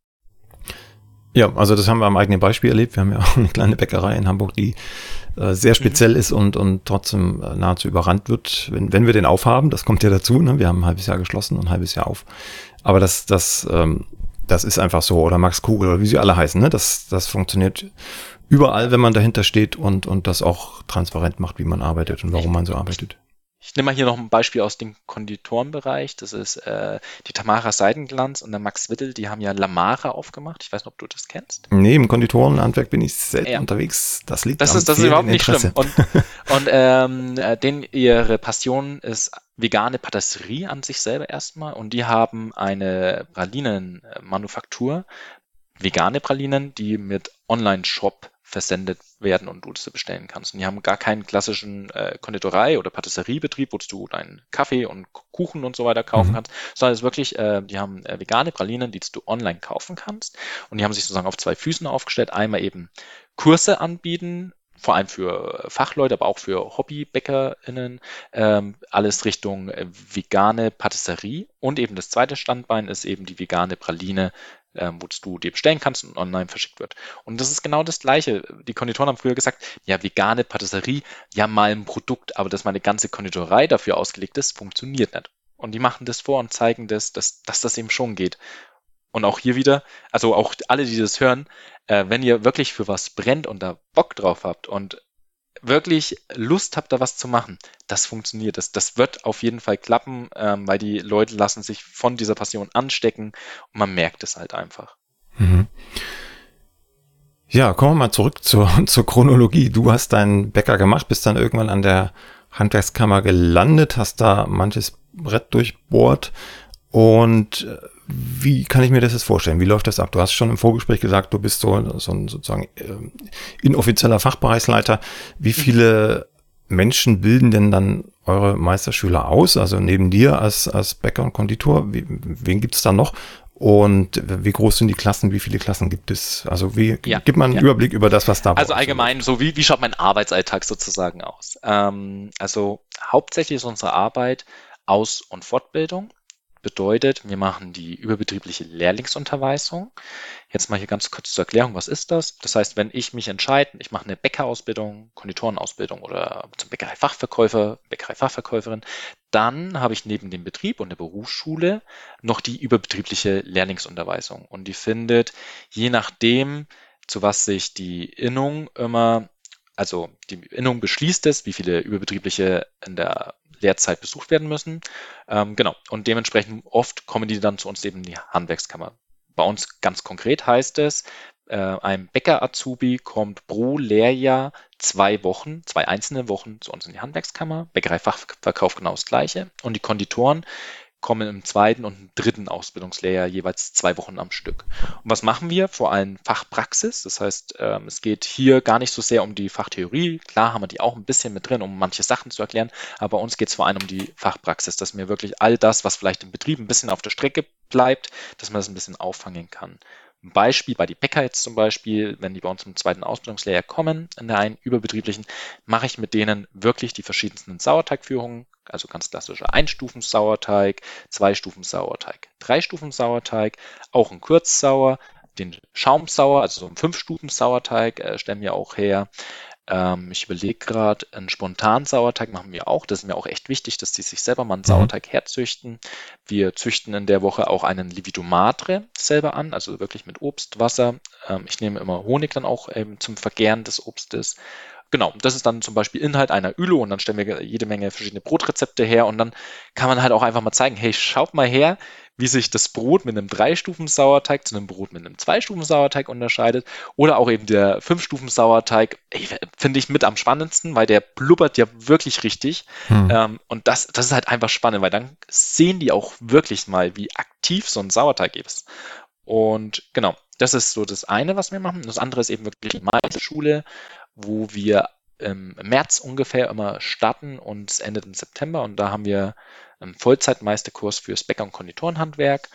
Ja, also das haben wir am eigenen Beispiel erlebt. Wir haben ja auch eine kleine Bäckerei in Hamburg, die äh, sehr speziell ist und, und trotzdem äh, nahezu überrannt wird, wenn, wenn wir den aufhaben. Das kommt ja dazu. Ne? Wir haben ein halbes Jahr geschlossen und ein halbes Jahr auf. Aber das, das ähm, das ist einfach so. Oder Max Kugel oder wie sie alle heißen. Ne? Das, das funktioniert überall, wenn man dahinter steht und, und das auch transparent macht, wie man arbeitet und warum man so arbeitet. Ich nehme mal hier noch ein Beispiel aus dem Konditorenbereich. Das ist äh, die Tamara Seidenglanz und der Max Wittel, die haben ja Lamara aufgemacht. Ich weiß nicht, ob du das kennst. Nee, im Konditorenhandwerk bin ich selten Ja. unterwegs. Das liegt Das am ist, das ist überhaupt nicht Interesse. schlimm. Und, und ähm, äh, denen ihre Passion ist vegane Patisserie an sich selber erstmal. Und die haben eine Pralinenmanufaktur, vegane Pralinen, die mit Online-Shop versendet werden und du das bestellen kannst. Und die haben gar keinen klassischen äh, Konditorei- oder Patisseriebetrieb, wo du deinen Kaffee und Kuchen und so weiter kaufen Mhm. kannst, sondern es ist wirklich, äh, die haben äh, vegane Pralinen, die du online kaufen kannst. Und die haben sich sozusagen auf zwei Füßen aufgestellt. Einmal eben Kurse anbieten, vor allem für Fachleute, aber auch für HobbybäckerInnen, ähm, alles Richtung äh, vegane Patisserie. Und eben das zweite Standbein ist eben die vegane Praline, ähm, wo du dir bestellen kannst und online verschickt wird. Und das ist genau das Gleiche. Die Konditoren haben früher gesagt, ja, vegane Patisserie, ja, mal ein Produkt, aber dass meine ganze Konditorei dafür ausgelegt ist, funktioniert nicht. Und die machen das vor und zeigen das, dass, dass das eben schon geht. Und auch hier wieder, also auch alle, die das hören, äh, wenn ihr wirklich für was brennt und da Bock drauf habt und wirklich Lust habt, da was zu machen, das funktioniert. Das, das wird auf jeden Fall klappen, ähm, weil die Leute lassen sich von dieser Passion anstecken und man merkt es halt einfach. Mhm. Ja, kommen wir mal zurück zur, zur Chronologie. Du hast deinen Bäcker gemacht, bist dann irgendwann an der Handwerkskammer gelandet, hast da manches Brett durchbohrt. Und wie kann ich mir das jetzt vorstellen? Wie läuft das ab? Du hast schon im Vorgespräch gesagt, du bist so, so ein sozusagen äh, inoffizieller Fachbereichsleiter. Wie viele Menschen bilden denn dann eure Meisterschüler aus? Also neben dir als, als Bäcker und Konditor, wie, wen gibt es da noch? Und wie groß sind die Klassen? Wie viele Klassen gibt es? Also wie, Ja, gib mal einen ja. Überblick über das, was da bei Also euch allgemein, so wie, wie schaut mein Arbeitsalltag sozusagen aus? Ähm, also hauptsächlich ist unsere Arbeit Aus- und Fortbildung. Bedeutet, wir machen die überbetriebliche Lehrlingsunterweisung. Jetzt mal hier ganz kurz zur Erklärung, was ist das? Das heißt, wenn ich mich entscheide, ich mache eine Bäckerausbildung, Konditorenausbildung oder zum Bäckereifachverkäufer, Bäckereifachverkäuferin, dann habe ich neben dem Betrieb und der Berufsschule noch die überbetriebliche Lehrlingsunterweisung. Und die findet, je nachdem, zu was sich die Innung immer, also die Innung beschließt es, wie viele überbetriebliche in der Lehrzeit besucht werden müssen. Ähm, genau. Und dementsprechend oft kommen die dann zu uns eben in die Handwerkskammer. Bei uns ganz konkret heißt es, äh, ein Bäcker-Azubi kommt pro Lehrjahr zwei Wochen, zwei einzelne Wochen zu uns in die Handwerkskammer. Bäckereifachverkauf genau das Gleiche. Und die Konditoren kommen im zweiten und im dritten Ausbildungslehrjahr jeweils zwei Wochen am Stück. Und was machen wir? Vor allem Fachpraxis. Das heißt, ähm, es geht hier gar nicht so sehr um die Fachtheorie. Klar haben wir die auch ein bisschen mit drin, um manche Sachen zu erklären. Aber bei uns geht es vor allem um die Fachpraxis, dass mir wirklich all das, was vielleicht im Betrieb ein bisschen auf der Strecke bleibt, dass man das ein bisschen auffangen kann. Ein Beispiel bei die Bäcker jetzt zum Beispiel, wenn die bei uns im zweiten Ausbildungslehrjahr kommen, in der einen überbetrieblichen, mache ich mit denen wirklich die verschiedensten Sauerteigführungen, also ganz klassischer Einstufen-Sauerteig, Zwei-Stufen-Sauerteig, Drei-Stufen-Sauerteig, auch ein Kurzsauer, den Schaumsauer, also so ein Fünf-Stufen-Sauerteig äh, stellen wir auch her. Ähm, ich überlege gerade, einen Spontan-Sauerteig machen wir auch. Das ist mir auch echt wichtig, dass die sich selber mal einen Mhm. Sauerteig herzüchten. Wir züchten in der Woche auch einen Lievito Madre selber an, also wirklich mit Obst, Wasser. Ähm, ich nehme immer Honig dann auch ähm, zum Vergären des Obstes. Genau, das ist dann zum Beispiel Inhalt einer Ülo und dann stellen wir jede Menge verschiedene Brotrezepte her und dann kann man halt auch einfach mal zeigen, hey, schaut mal her, wie sich das Brot mit einem Drei-Stufen-Sauerteig zu einem Brot mit einem Zwei-Stufen-Sauerteig unterscheidet oder auch eben der Fünf-Stufen-Sauerteig, finde ich mit am spannendsten, weil der blubbert ja wirklich richtig. Hm. Ähm, und das, das ist halt einfach spannend, weil dann sehen die auch wirklich mal, wie aktiv so ein Sauerteig ist. Und genau, das ist so das eine, was wir machen. Das andere ist eben wirklich die Meisterschule, wo wir im März ungefähr immer starten und es endet im September. Und da haben wir einen Vollzeitmeisterkurs fürs Bäcker- und Konditorenhandwerk.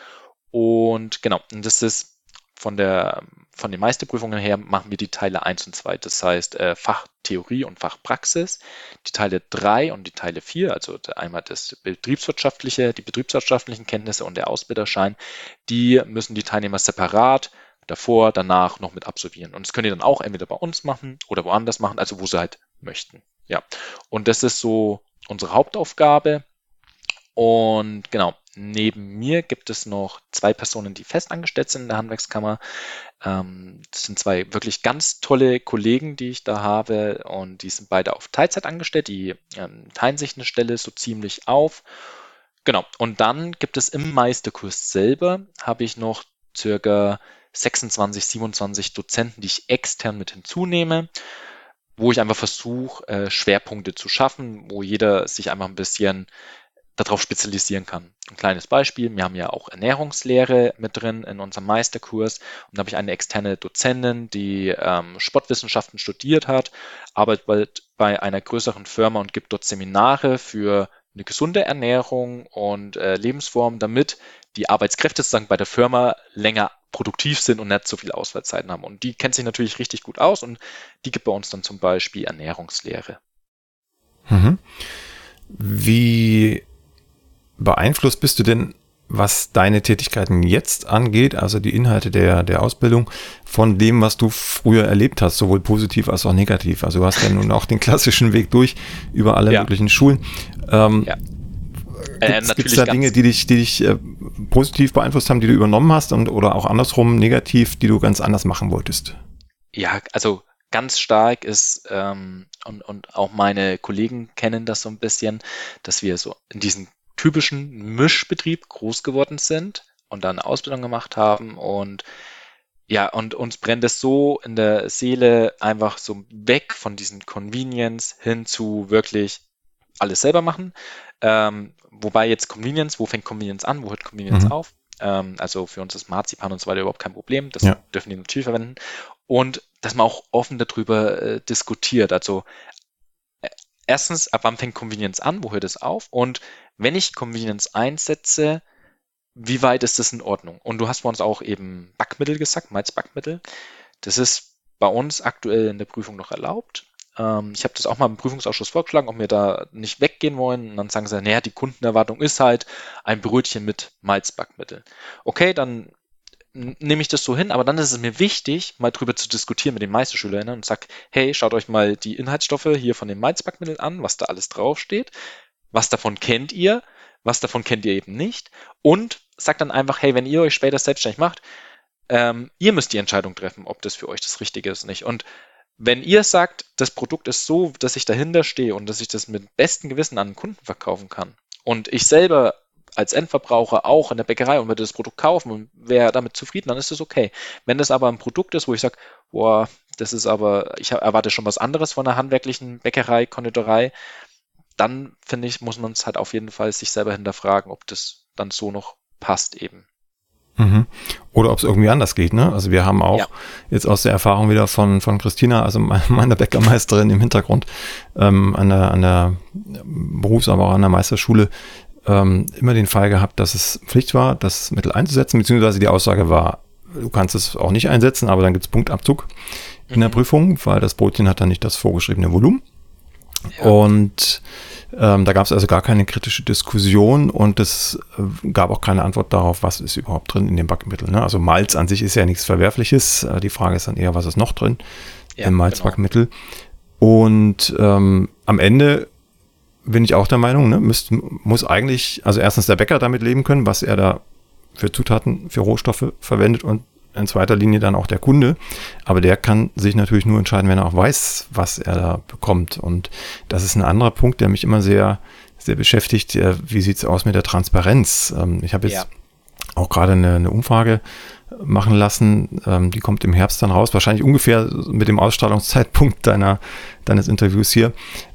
Und genau, und das ist von der, von den Meisterprüfungen her machen wir die Teile eins und zwei. Das heißt äh, Fachtheorie und Fachpraxis. Die Teile drei und die Teile vier, also einmal das betriebswirtschaftliche, die betriebswirtschaftlichen Kenntnisse und der Ausbilderschein, die müssen die Teilnehmer separat davor, danach noch mit absolvieren. Und das können die dann auch entweder bei uns machen oder woanders machen, also wo sie halt möchten. Ja. Und das ist so unsere Hauptaufgabe. Und genau, neben mir gibt es noch zwei Personen, die festangestellt sind in der Handwerkskammer. Ähm, das sind zwei wirklich ganz tolle Kollegen, die ich da habe, und die sind beide auf Teilzeit angestellt. Die ähm, teilen sich eine Stelle so ziemlich auf. Genau. Und dann gibt es im Meisterkurs selber, habe ich noch circa sechsundzwanzig, siebenundzwanzig Dozenten, die ich extern mit hinzunehme, wo ich einfach versuche, äh, Schwerpunkte zu schaffen, wo jeder sich einfach ein bisschen darauf spezialisieren kann. Ein kleines Beispiel, wir haben ja auch Ernährungslehre mit drin in unserem Meisterkurs, und da habe ich eine externe Dozentin, die ähm, Sportwissenschaften studiert hat, arbeitet bei einer größeren Firma und gibt dort Seminare für eine gesunde Ernährung und äh, Lebensform, damit die Arbeitskräfte sozusagen bei der Firma länger produktiv sind und nicht so viele Ausfallzeiten haben. Und die kennt sich natürlich richtig gut aus, und die gibt bei uns dann zum Beispiel Ernährungslehre. Mhm. Wie beeinflusst bist du denn, was deine Tätigkeiten jetzt angeht, also die Inhalte der, der Ausbildung, von dem, was du früher erlebt hast, sowohl positiv als auch negativ? Also du hast ja nun auch den klassischen Weg durch über alle Ja. möglichen Schulen. Ähm, Ja. Äh, Gibt es da Dinge, die dich, die dich äh, positiv beeinflusst haben, die du übernommen hast, und oder auch andersrum negativ, die du ganz anders machen wolltest? Ja, also ganz stark ist, ähm, und, und auch meine Kollegen kennen das so ein bisschen, dass wir so in diesem typischen Mischbetrieb groß geworden sind und dann eine Ausbildung gemacht haben, und ja, und uns brennt es so in der Seele, einfach so weg von diesem Convenience hin zu wirklich alles selber machen. Ähm, wobei jetzt Convenience, wo fängt Convenience an, wo hört Convenience Mhm. auf? Ähm, also für uns ist Marzipan und so weiter überhaupt kein Problem. Das Ja. dürfen die natürlich verwenden. Und dass man auch offen darüber äh, diskutiert. Also äh, erstens, ab wann fängt Convenience an, wo hört es auf? Und wenn ich Convenience einsetze, wie weit ist das in Ordnung? Und du hast bei uns auch eben Backmittel gesagt, Malzbackmittel. Das ist bei uns aktuell in der Prüfung noch erlaubt. Ähm, ich habe das auch mal im Prüfungsausschuss vorgeschlagen, ob wir da nicht weggehen wollen. Und dann sagen sie, naja, die Kundenerwartung ist halt ein Brötchen mit Malzbackmittel. Okay, dann n- nehme ich das so hin, aber dann ist es mir wichtig, mal drüber zu diskutieren mit den Meisterschülerinnen und sag, hey, schaut euch mal die Inhaltsstoffe hier von den Malzbackmitteln an, was da alles draufsteht. Was davon kennt ihr? Was davon kennt ihr eben nicht? Und sagt dann einfach, hey, wenn ihr euch später selbstständig macht, ähm, ihr müsst die Entscheidung treffen, ob das für euch das Richtige ist oder nicht. Und wenn ihr sagt, das Produkt ist so, dass ich dahinter stehe und dass ich das mit bestem Gewissen an einen Kunden verkaufen kann, und ich selber als Endverbraucher auch in der Bäckerei und würde das Produkt kaufen und wäre damit zufrieden, dann ist das okay. Wenn das aber ein Produkt ist, wo ich sage, boah, das ist aber, ich erwarte schon was anderes von einer handwerklichen Bäckerei, Konditorei, dann finde ich, muss man es halt auf jeden Fall sich selber hinterfragen, ob das dann so noch passt eben. Mhm. Oder ob es irgendwie anders geht, ne? Also wir haben auch Ja. jetzt aus der Erfahrung wieder von, von Christina, also me- meiner Bäckermeisterin im Hintergrund, ähm, an der, an der Berufs-, aber auch an der Meisterschule, ähm, immer den Fall gehabt, dass es Pflicht war, das Mittel einzusetzen, beziehungsweise die Aussage war, du kannst es auch nicht einsetzen, aber dann gibt es Punktabzug in der Mhm. Prüfung, weil das Brötchen hat dann nicht das vorgeschriebene Volumen. Ja. Und ähm, da gab es also gar keine kritische Diskussion, und es äh, gab auch keine Antwort darauf, was ist überhaupt drin in dem Backmittel. Ne? Also Malz an sich ist ja nichts Verwerfliches. Äh, die Frage ist dann eher, was ist noch drin Ja, im Malzbackmittel. Und ähm, am Ende bin ich auch der Meinung, ne, müsst, muss eigentlich, also erstens der Bäcker damit leben können, was er da für Zutaten, für Rohstoffe verwendet, und in zweiter Linie dann auch der Kunde. Aber der kann sich natürlich nur entscheiden, wenn er auch weiß, was er da bekommt. Und das ist ein anderer Punkt, der mich immer sehr, sehr beschäftigt. Wie sieht es aus mit der Transparenz? Ich habe jetzt Ja. auch gerade eine, eine Umfrage machen lassen. Die kommt im Herbst dann raus. Wahrscheinlich ungefähr mit dem Ausstrahlungszeitpunkt deiner, deines Interviews hier.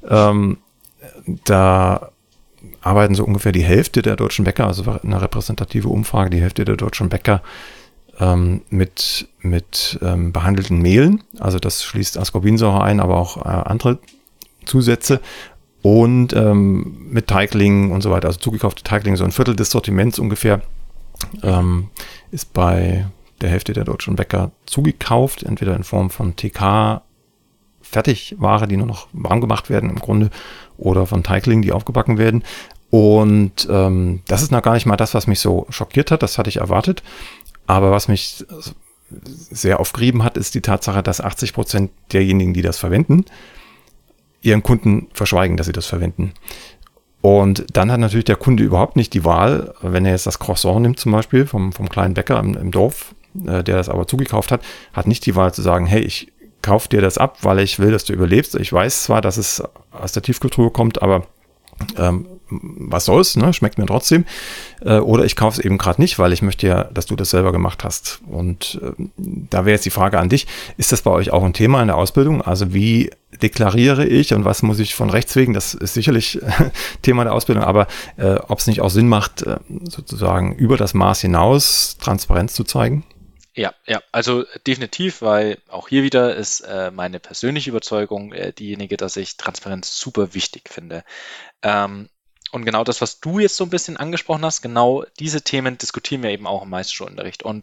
Da arbeiten so ungefähr die Hälfte der deutschen Bäcker, also eine repräsentative Umfrage, die Hälfte der deutschen Bäcker ähm, mit, mit ähm, behandelten Mehlen. Also das schließt Ascorbinsäure ein, aber auch äh, andere Zusätze. Und ähm, mit Teiglingen und so weiter, also zugekaufte Teiglinge, so ein Viertel des Sortiments ungefähr, ähm, ist bei der Hälfte der deutschen Bäcker zugekauft, entweder in Form von T K, Fertigware, die nur noch warm gemacht werden im Grunde, oder von Teiglingen, die aufgebacken werden. Und ähm, das ist noch gar nicht mal das, was mich so schockiert hat, das hatte ich erwartet. Aber was mich sehr aufgerieben hat, ist die Tatsache, dass achtzig Prozent derjenigen, die das verwenden, ihren Kunden verschweigen, dass sie das verwenden. Und Und dann hat natürlich der Kunde überhaupt nicht die Wahl, wenn er jetzt das Croissant nimmt zum Beispiel vom, vom kleinen Bäcker im, im Dorf, äh, der das aber zugekauft hat, hat nicht die Wahl zu sagen, hey, ich kaufe dir das ab, weil ich will, dass du überlebst. Ich weiß zwar, dass es aus der Tiefkühltruhe kommt, aber ähm, was soll's, ne? Schmeckt mir trotzdem. Äh, oder ich kaufe es eben gerade nicht, weil ich möchte ja, dass du das selber gemacht hast. Und äh, da wäre jetzt die Frage an dich, ist das bei euch auch ein Thema in der Ausbildung? Also wie deklariere ich und was muss ich von Rechts wegen? Das ist sicherlich Thema der Ausbildung, aber äh, ob es nicht auch Sinn macht, äh, sozusagen über das Maß hinaus Transparenz zu zeigen? Ja, ja, also definitiv, weil auch hier wieder ist äh, meine persönliche Überzeugung äh, diejenige, dass ich Transparenz super wichtig finde. Ähm, und genau das, was du jetzt so ein bisschen angesprochen hast, genau diese Themen diskutieren wir eben auch im Meisterschulunterricht. Und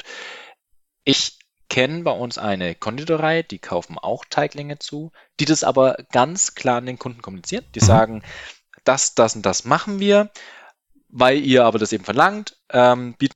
ich kenne bei uns eine Konditorei, die kaufen auch Teiglinge zu, die das aber ganz klar an den Kunden kommunizieren. Die Mhm. sagen, das, das und das machen wir, weil ihr aber das eben verlangt, ähm, bieten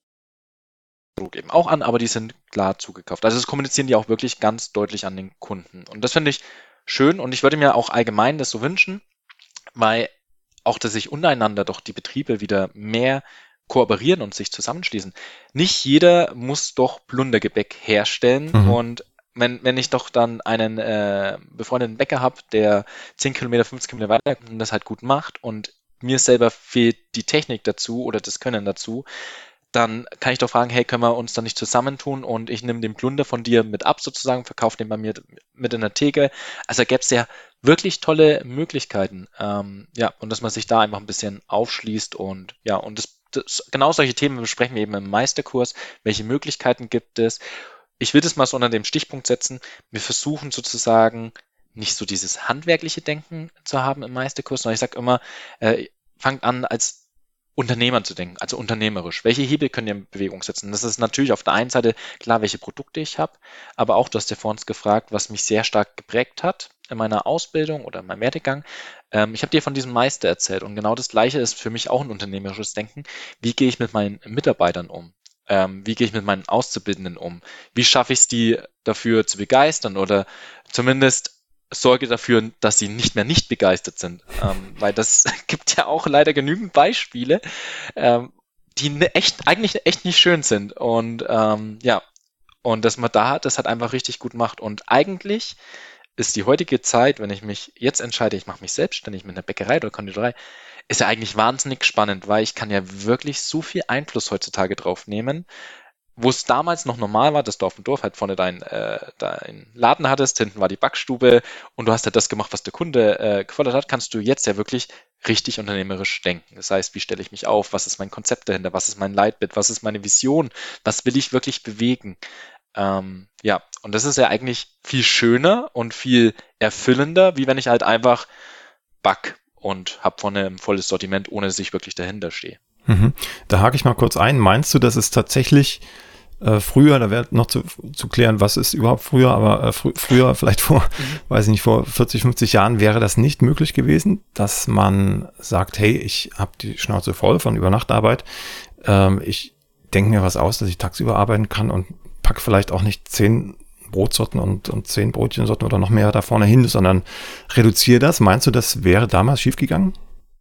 Produkt eben auch an, aber die sind klar zugekauft. Also das kommunizieren die auch wirklich ganz deutlich an den Kunden. Und das finde ich schön und ich würde mir auch allgemein das so wünschen, weil auch, dass sich untereinander doch die Betriebe wieder mehr kooperieren und sich zusammenschließen. Nicht jeder muss doch Plundergebäck herstellen Mhm. und wenn, wenn ich doch dann einen äh, befreundeten Bäcker habe, der zehn Kilometer, fünfzehn Kilometer weiter kommt und das halt gut macht und mir selber fehlt die Technik dazu oder das Können dazu, dann kann ich doch fragen, hey, können wir uns da nicht zusammentun und ich nehme den Plunder von dir mit ab sozusagen, verkaufe den bei mir mit in der Theke. Also gäbe es ja wirklich tolle Möglichkeiten. Ähm, ja, und dass man sich da einfach ein bisschen aufschließt und ja, und das, das, genau solche Themen besprechen wir eben im Meisterkurs. Welche Möglichkeiten gibt es? Ich will das mal so unter dem Stichpunkt setzen. Wir versuchen sozusagen nicht so dieses handwerkliche Denken zu haben im Meisterkurs, sondern ich sage immer, äh, fangt an als Unternehmer zu denken, also unternehmerisch. Welche Hebel könnt ihr in Bewegung setzen? Das ist natürlich auf der einen Seite klar, welche Produkte ich habe, aber auch, du hast ja vor uns gefragt, was mich sehr stark geprägt hat in meiner Ausbildung oder in meinem Werdegang. Ähm, ich habe dir von diesem Meister erzählt und genau das Gleiche ist für mich auch ein unternehmerisches Denken. Wie gehe ich mit meinen Mitarbeitern um? Ähm, wie gehe ich mit meinen Auszubildenden um? Wie schaffe ich es, die dafür zu begeistern oder zumindest sorge dafür, dass sie nicht mehr nicht begeistert sind. Ähm, weil das gibt ja auch leider genügend Beispiele, ähm, die ne, echt, eigentlich echt nicht schön sind. Und ähm, ja, und dass man da das halt einfach richtig gut macht. Und eigentlich ist die heutige Zeit, wenn ich mich jetzt entscheide, ich mache mich selbstständig mit einer Bäckerei oder Konditorei, ist ja eigentlich wahnsinnig spannend, weil ich kann ja wirklich so viel Einfluss heutzutage drauf nehmen, wo es damals noch normal war, dass du auf dem Dorf halt vorne deinen äh, dein Laden hattest, hinten war die Backstube und du hast halt das gemacht, was der Kunde äh, gefordert hat, kannst du jetzt ja wirklich richtig unternehmerisch denken. Das heißt, wie stelle ich mich auf? Was ist mein Konzept dahinter? Was ist mein Leitbild? Was ist meine Vision? Was will ich wirklich bewegen? Ähm, ja, und das ist ja eigentlich viel schöner und viel erfüllender, wie wenn ich halt einfach back und habe vorne ein volles Sortiment, ohne dass ich wirklich dahinter stehe. Mhm. Da hake ich mal kurz ein. Meinst du, dass es tatsächlich äh, früher, da wäre noch zu, zu klären, was ist überhaupt früher, aber äh, fr früher, vielleicht vor, Mhm. weiß ich nicht, vor vierzig, fünfzig Jahren wäre das nicht möglich gewesen, dass man sagt, hey, ich habe die Schnauze voll von Übernachtarbeit, ähm, ich denke mir was aus, dass ich tagsüber arbeiten kann und pack vielleicht auch nicht zehn Brotsorten und, und zehn Brötchensorten oder noch mehr da vorne hin, sondern reduziere das. Meinst du, das wäre damals schiefgegangen?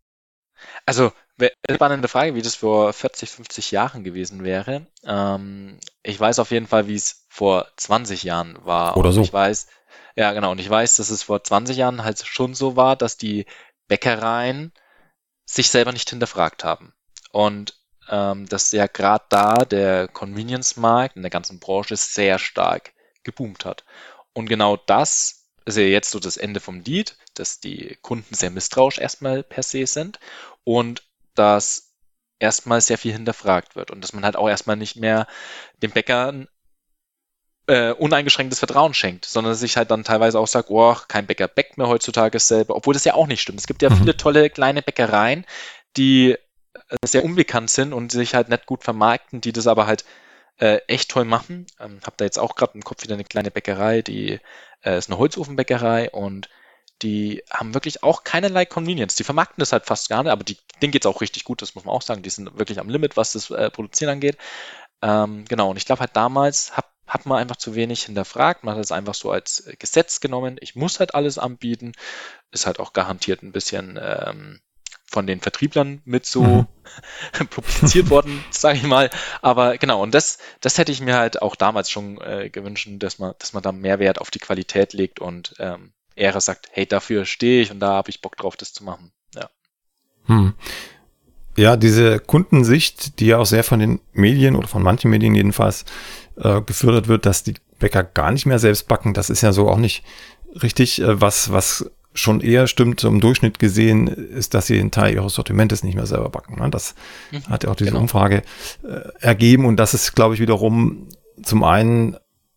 Also, wär- spannende Frage, wie das vor vierzig, fünfzig Jahren gewesen wäre. Ähm, ich weiß auf jeden Fall, wie es vor zwanzig Jahren war. Oder Und ich so? weiß, ja genau, und ich weiß, dass es vor zwanzig Jahren halt schon so war, dass die Bäckereien sich selber nicht hinterfragt haben. Und ähm, dass ja gerade da der Convenience-Markt in der ganzen Branche sehr stark geboomt hat. Und genau das ist ja jetzt so das Ende vom Lied, dass die Kunden sehr misstrauisch erstmal per se sind und dass erstmal sehr viel hinterfragt wird und dass man halt auch erstmal nicht mehr den Bäckern äh, uneingeschränktes Vertrauen schenkt, sondern sich halt dann teilweise auch sagt, oh, kein Bäcker bäckt mehr heutzutage selber, obwohl das ja auch nicht stimmt. Es gibt ja Mhm. viele tolle kleine Bäckereien, die äh, sehr unbekannt sind und sich halt nicht gut vermarkten, die das aber halt äh, echt toll machen. Ähm, hab da jetzt auch gerade im Kopf wieder eine kleine Bäckerei, die äh, ist eine Holzofenbäckerei und die haben wirklich auch keinerlei Convenience. Die vermarkten das halt fast gar nicht, aber die, denen geht's auch richtig gut, das muss man auch sagen. Die sind wirklich am Limit, was das äh, Produzieren angeht. Ähm, genau, und ich glaube halt damals hab, hat man einfach zu wenig hinterfragt. Man hat es einfach so als äh, Gesetz genommen. Ich muss halt alles anbieten. Ist halt auch garantiert ein bisschen ähm, von den Vertrieblern mit so Mhm. publiziert worden, sage ich mal. Aber genau, und das, das hätte ich mir halt auch damals schon äh, gewünscht, dass man, dass man da mehr Wert auf die Qualität legt und ähm, eher sagt, hey, dafür stehe ich und da habe ich Bock drauf, das zu machen. Ja. Hm. Ja, diese Kundensicht, die ja auch sehr von den Medien oder von manchen Medien jedenfalls äh, gefördert wird, dass die Bäcker gar nicht mehr selbst backen, das ist ja so auch nicht richtig. Äh, was, was schon eher stimmt, so im Durchschnitt gesehen, ist, dass sie einen Teil ihres Sortimentes nicht mehr selber backen. Ne? Das Mhm. hat ja auch diese Genau. Umfrage äh, ergeben und das ist, glaube ich, wiederum zum einen,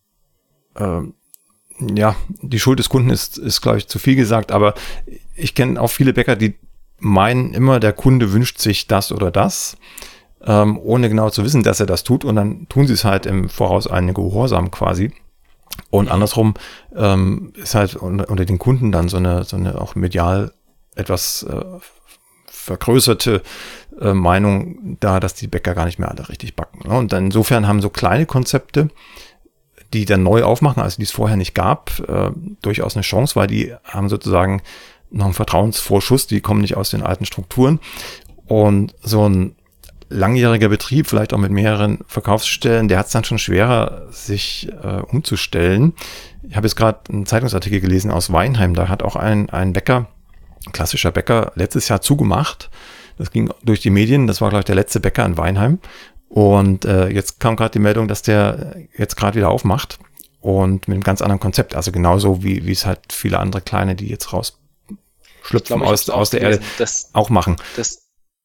äh, ja, die Schuld des Kunden ist, ist, glaube ich, zu viel gesagt, aber ich kenne auch viele Bäcker, die meinen immer, der Kunde wünscht sich das oder das, ähm, ohne genau zu wissen, dass er das tut und dann tun sie es halt im Voraus einen Gehorsam quasi. Und andersrum ähm, ist halt unter, unter den Kunden dann so eine, so eine auch medial etwas äh, vergrößerte äh, Meinung da, dass die Bäcker gar nicht mehr alle richtig backen. Ne? Und dann insofern haben so kleine Konzepte, die dann neu aufmachen, also die es vorher nicht gab, äh, durchaus eine Chance, weil die haben sozusagen noch einen Vertrauensvorschuss, die kommen nicht aus den alten Strukturen. Und so ein langjähriger Betrieb, vielleicht auch mit mehreren Verkaufsstellen, der hat es dann schon schwerer, sich äh, umzustellen. Ich habe jetzt gerade einen Zeitungsartikel gelesen aus Weinheim, da hat auch ein, ein Bäcker, ein klassischer Bäcker, letztes Jahr zugemacht. Das ging durch die Medien, das war, glaube ich, der letzte Bäcker in Weinheim. Und äh, jetzt kam gerade die Meldung, dass der jetzt gerade wieder aufmacht und mit einem ganz anderen Konzept, also genauso wie, wie es halt viele andere kleine, die jetzt rausschlüpfen glaub, aus, aus der gelesen, Erde, das, auch machen. Das,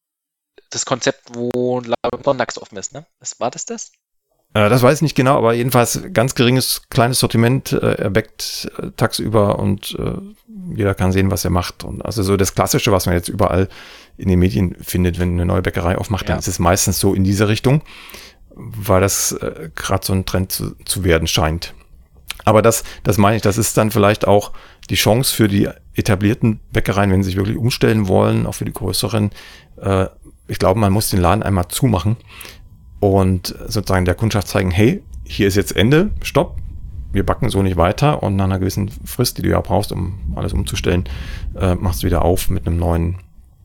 das Konzept, wo sonntags offen ist, ne? Was war das das? Äh, das weiß ich nicht genau, aber jedenfalls ganz geringes, kleines Sortiment, äh, er bäckt äh, tagsüber und äh, jeder kann sehen, was er macht. Und also so das Klassische, was man jetzt überall in den Medien findet, wenn eine neue Bäckerei aufmacht, ja. Dann ist es meistens so in diese Richtung, weil das äh, gerade so ein Trend zu, zu werden scheint. Aber das, das meine ich, das ist dann vielleicht auch die Chance für die etablierten Bäckereien, wenn sie sich wirklich umstellen wollen, auch für die größeren. Äh, ich glaube, man muss den Laden einmal zumachen und sozusagen der Kundschaft zeigen, hey, hier ist jetzt Ende, stopp, wir backen so nicht weiter und nach einer gewissen Frist, die du ja brauchst, um alles umzustellen, äh, machst du wieder auf mit einem neuen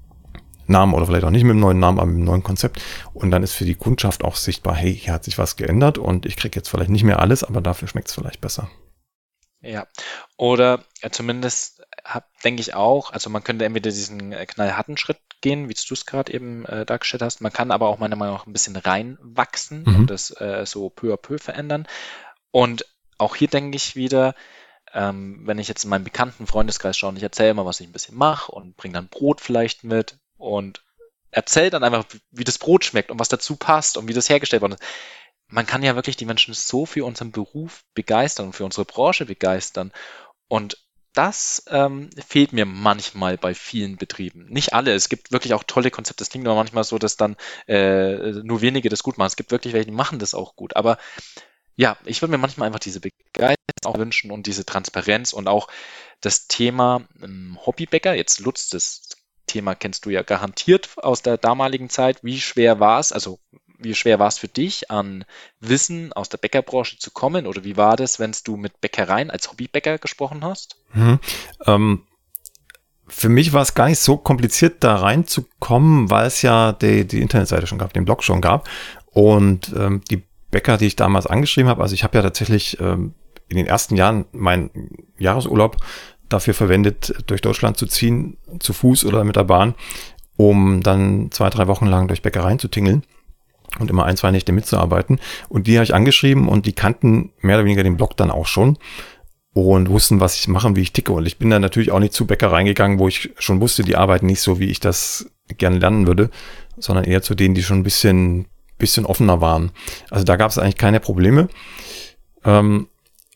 Namen oder vielleicht auch nicht mit einem neuen Namen, aber mit einem neuen Konzept und dann ist für die Kundschaft auch sichtbar, hey, hier hat sich was geändert und ich kriege jetzt vielleicht nicht mehr alles, aber dafür schmeckt es vielleicht besser. Ja, oder äh, zumindest denke ich auch, also man könnte entweder diesen äh, knallharten Schritt gehen, wie du es gerade eben äh, dargestellt hast, man kann aber auch meiner Meinung nach ein bisschen reinwachsen Mhm. und das äh, so peu à peu verändern. Und auch hier denke ich wieder, ähm, wenn ich jetzt in meinem bekannten Freundeskreis schaue und ich erzähle mal, was ich ein bisschen mache und bringe dann Brot vielleicht mit und erzähle dann einfach, wie, wie das Brot schmeckt und was dazu passt und wie das hergestellt worden ist. Man kann ja wirklich die Menschen so für unseren Beruf begeistern und für unsere Branche begeistern. Und das ähm, fehlt mir manchmal bei vielen Betrieben. Nicht alle. Es gibt wirklich auch tolle Konzepte. Es klingt nur manchmal so, dass dann äh, nur wenige das gut machen. Es gibt wirklich welche, die machen das auch gut. Aber ja, ich würde mir manchmal einfach diese Begeisterung auch wünschen und diese Transparenz und auch das Thema ähm, Hobbybäcker. Jetzt Lutz, das Thema kennst du ja garantiert aus der damaligen Zeit. Wie schwer war es, also wie schwer war es für dich, an Wissen aus der Bäckerbranche zu kommen? Oder wie war das, wenn du mit Bäckereien als Hobbybäcker gesprochen hast? Mhm. Ähm, für mich war es gar nicht so kompliziert, da reinzukommen, weil es ja die, die Internetseite schon gab, den Blog schon gab. Und ähm, die Bäcker, die ich damals angeschrieben habe, also ich habe ja tatsächlich ähm, in den ersten Jahren meinen Jahresurlaub dafür verwendet, durch Deutschland zu ziehen, zu Fuß oder mit der Bahn, um dann zwei, drei Wochen lang durch Bäckereien zu tingeln und immer ein, zwei Nächte mitzuarbeiten. Und die habe ich angeschrieben und die kannten mehr oder weniger den Blog dann auch schon und wussten, was ich mache und wie ich ticke. Und ich bin dann natürlich auch nicht zu Bäckereien gegangen, wo ich schon wusste, die arbeiten nicht so, wie ich das gerne lernen würde, sondern eher zu denen, die schon ein bisschen, bisschen offener waren. Also da gab es eigentlich keine Probleme. Ähm,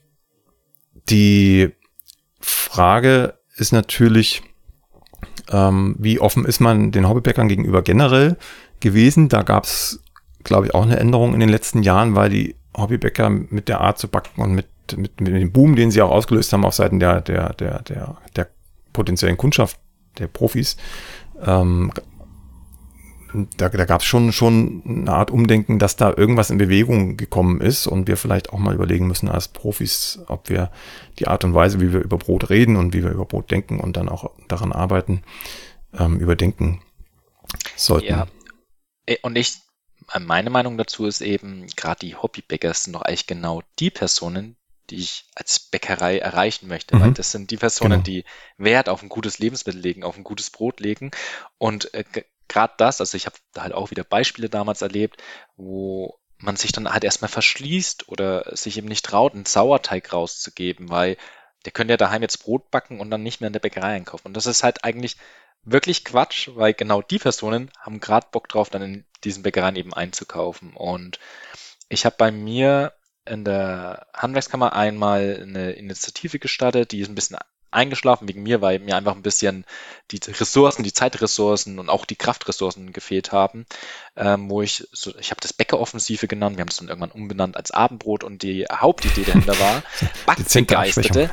die Frage ist natürlich, ähm, wie offen ist man den Hobbybäckern gegenüber generell gewesen? Da gab es, glaube ich, auch eine Änderung in den letzten Jahren, weil die Hobbybäcker mit der Art zu backen und mit, mit, mit dem Boom, den sie auch ausgelöst haben auf Seiten der, der, der, der, der potenziellen Kundschaft, der Profis, ähm, da, da gab es schon, schon eine Art Umdenken, dass da irgendwas in Bewegung gekommen ist und wir vielleicht auch mal überlegen müssen als Profis, ob wir die Art und Weise, wie wir über Brot reden und wie wir über Brot denken und dann auch daran arbeiten, ähm, überdenken sollten. Ja, und ich, meine Meinung dazu ist eben, gerade die Hobbybäcker sind doch eigentlich genau die Personen, die ich als Bäckerei erreichen möchte, Mhm. weil das sind die Personen, Genau. die Wert auf ein gutes Lebensmittel legen, auf ein gutes Brot legen. Und äh, gerade das, also ich habe da halt auch wieder Beispiele damals erlebt, wo man sich dann halt erstmal verschließt oder sich eben nicht traut, einen Sauerteig rauszugeben, weil der könnte ja daheim jetzt Brot backen und dann nicht mehr in der Bäckerei einkaufen. Und das ist halt eigentlich wirklich Quatsch, weil genau die Personen haben gerade Bock drauf, dann in diesen Bäckereien eben einzukaufen. Und ich habe bei mir in der Handwerkskammer einmal eine Initiative gestartet, die ist ein bisschen eingeschlafen wegen mir, weil mir einfach ein bisschen die Ressourcen, die Zeitressourcen und auch die Kraftressourcen gefehlt haben, ähm, wo ich, so, ich habe das Bäckeroffensive genannt, wir haben es dann irgendwann umbenannt als Abendbrot und die Hauptidee dahinter war, Backbegeisterte,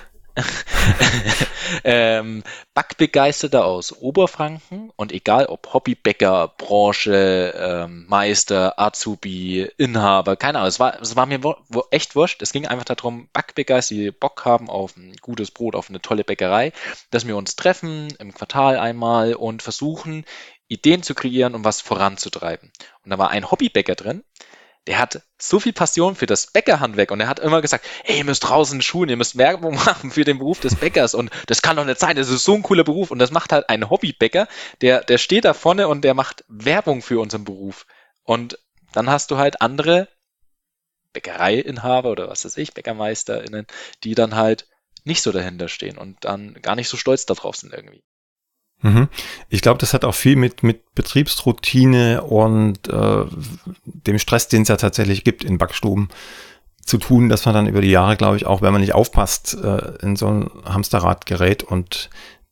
ähm, Backbegeisterte aus Oberfranken und egal ob Hobbybäcker, Branche, ähm, Meister, Azubi, Inhaber, keine Ahnung, es war, es war mir wo, wo echt wurscht. Es ging einfach darum, Backbegeisterte, die Bock haben auf ein gutes Brot, auf eine tolle Bäckerei, dass wir uns treffen im Quartal einmal und versuchen, Ideen zu kreieren, um was voranzutreiben. Und da war ein Hobbybäcker drin, der hat so viel Passion für das Bäckerhandwerk und er hat immer gesagt, ey, ihr müsst draußen schulen, ihr müsst Werbung machen für den Beruf des Bäckers und das kann doch nicht sein, das ist so ein cooler Beruf und das macht halt ein Hobbybäcker, der, der steht da vorne und der macht Werbung für unseren Beruf und dann hast du halt andere Bäckereiinhaber oder was weiß ich, BäckermeisterInnen, die dann halt nicht so dahinter stehen und dann gar nicht so stolz darauf sind irgendwie. Ich glaube, das hat auch viel mit, mit Betriebsroutine und äh, dem Stress, den es ja tatsächlich gibt in Backstuben, zu tun, dass man dann über die Jahre, glaube ich, auch wenn man nicht aufpasst, äh, in so ein Hamsterrad gerät und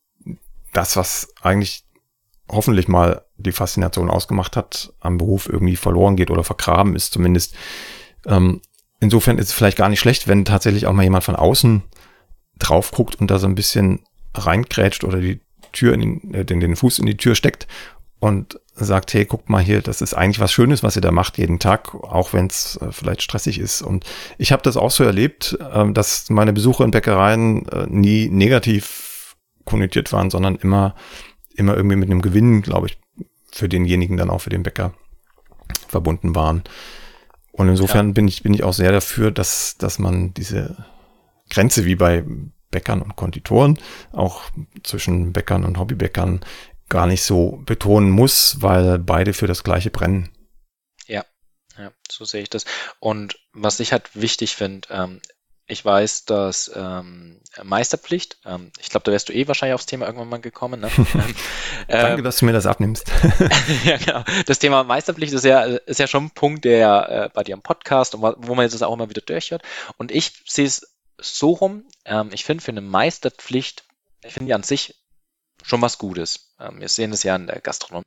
das, was eigentlich hoffentlich mal die Faszination ausgemacht hat, am Beruf irgendwie verloren geht oder vergraben ist zumindest. Ähm, insofern ist es vielleicht gar nicht schlecht, wenn tatsächlich auch mal jemand von außen drauf guckt und da so ein bisschen reingrätscht oder die Tür in den, den, den Fuß in die Tür steckt und sagt, hey, guckt mal hier, das ist eigentlich was Schönes, was ihr da macht jeden Tag, auch wenn es äh, vielleicht stressig ist. Und ich habe das auch so erlebt, äh, dass meine Besuche in Bäckereien äh, nie negativ konnotiert waren, sondern immer, immer irgendwie mit einem Gewinn, glaube ich, für denjenigen dann auch für den Bäcker verbunden waren. Und insofern ja. bin ich, bin ich auch sehr dafür, dass, dass man diese Grenze wie bei Bäckern und Konditoren, auch zwischen Bäckern und Hobbybäckern, gar nicht so betonen muss, weil beide für das Gleiche brennen. Ja, ja, so sehe ich das. Und was ich halt wichtig finde, ähm, ich weiß, dass ähm, Meisterpflicht, ähm, ich glaube, da wärst du eh wahrscheinlich aufs Thema irgendwann mal gekommen. Ne? Danke, dass du mir das abnimmst. Ja, genau. Das Thema Meisterpflicht ist ja, ist ja schon ein Punkt, der äh, bei dir im Podcast und wo man jetzt auch immer wieder durchhört. Und ich sehe es so rum, ähm, ich finde für eine Meisterpflicht, ich finde die an sich schon was Gutes. Ähm, wir sehen es ja in der Gastronomie.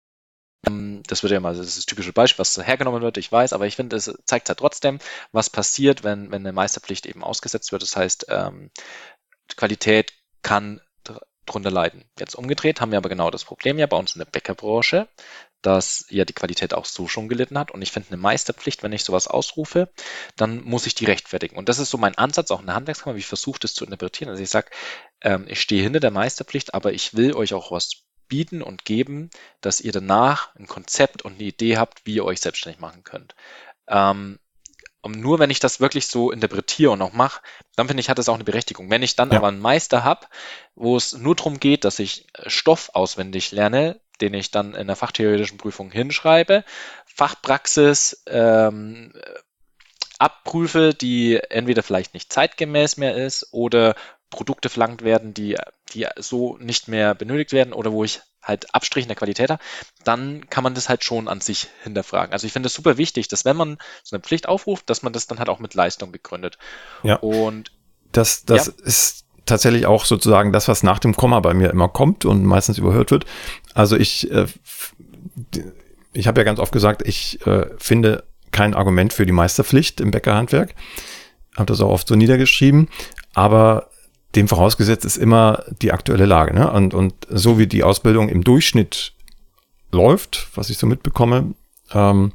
Ähm, das wird ja mal, das ist das typische Beispiel, was hergenommen wird, ich weiß, aber ich finde, es zeigt ja trotzdem, was passiert, wenn, wenn eine Meisterpflicht eben ausgesetzt wird. Das heißt, ähm, die Qualität kann dr- drunter leiden. Jetzt umgedreht haben wir aber genau das Problem ja bei uns in der Bäckerbranche, dass ja die Qualität auch so schon gelitten hat. Und ich finde eine Meisterpflicht, wenn ich sowas ausrufe, dann muss ich die rechtfertigen. Und das ist so mein Ansatz, auch in der Handwerkskammer, wie ich versuche, das zu interpretieren. Also ich sage, ähm, ich stehe hinter der Meisterpflicht, aber ich will euch auch was bieten und geben, dass ihr danach ein Konzept und eine Idee habt, wie ihr euch selbstständig machen könnt. Ähm, und nur wenn ich das wirklich so interpretiere und auch mache, dann finde ich, hat das auch eine Berechtigung. Wenn ich dann Ja. aber einen Meister habe, wo es nur darum geht, dass ich Stoff auswendig lerne, den ich dann in der fachtheoretischen Prüfung hinschreibe, Fachpraxis ähm, abprüfe, die entweder vielleicht nicht zeitgemäß mehr ist oder Produkte verlangt werden, die, die so nicht mehr benötigt werden oder wo ich halt Abstriche in der Qualität habe, dann kann man das halt schon an sich hinterfragen. Also ich finde es super wichtig, dass wenn man so eine Pflicht aufruft, dass man das dann halt auch mit Leistung begründet. Ja. Und das, das ja. ist tatsächlich auch sozusagen das, was nach dem Komma bei mir immer kommt und meistens überhört wird. Also ich, äh, ich habe ja ganz oft gesagt, ich äh, finde kein Argument für die Meisterpflicht im Bäckerhandwerk. Habe das auch oft so niedergeschrieben. Aber dem vorausgesetzt ist immer die aktuelle Lage. Ne? Und, und so wie die Ausbildung im Durchschnitt läuft, was ich so mitbekomme, ähm,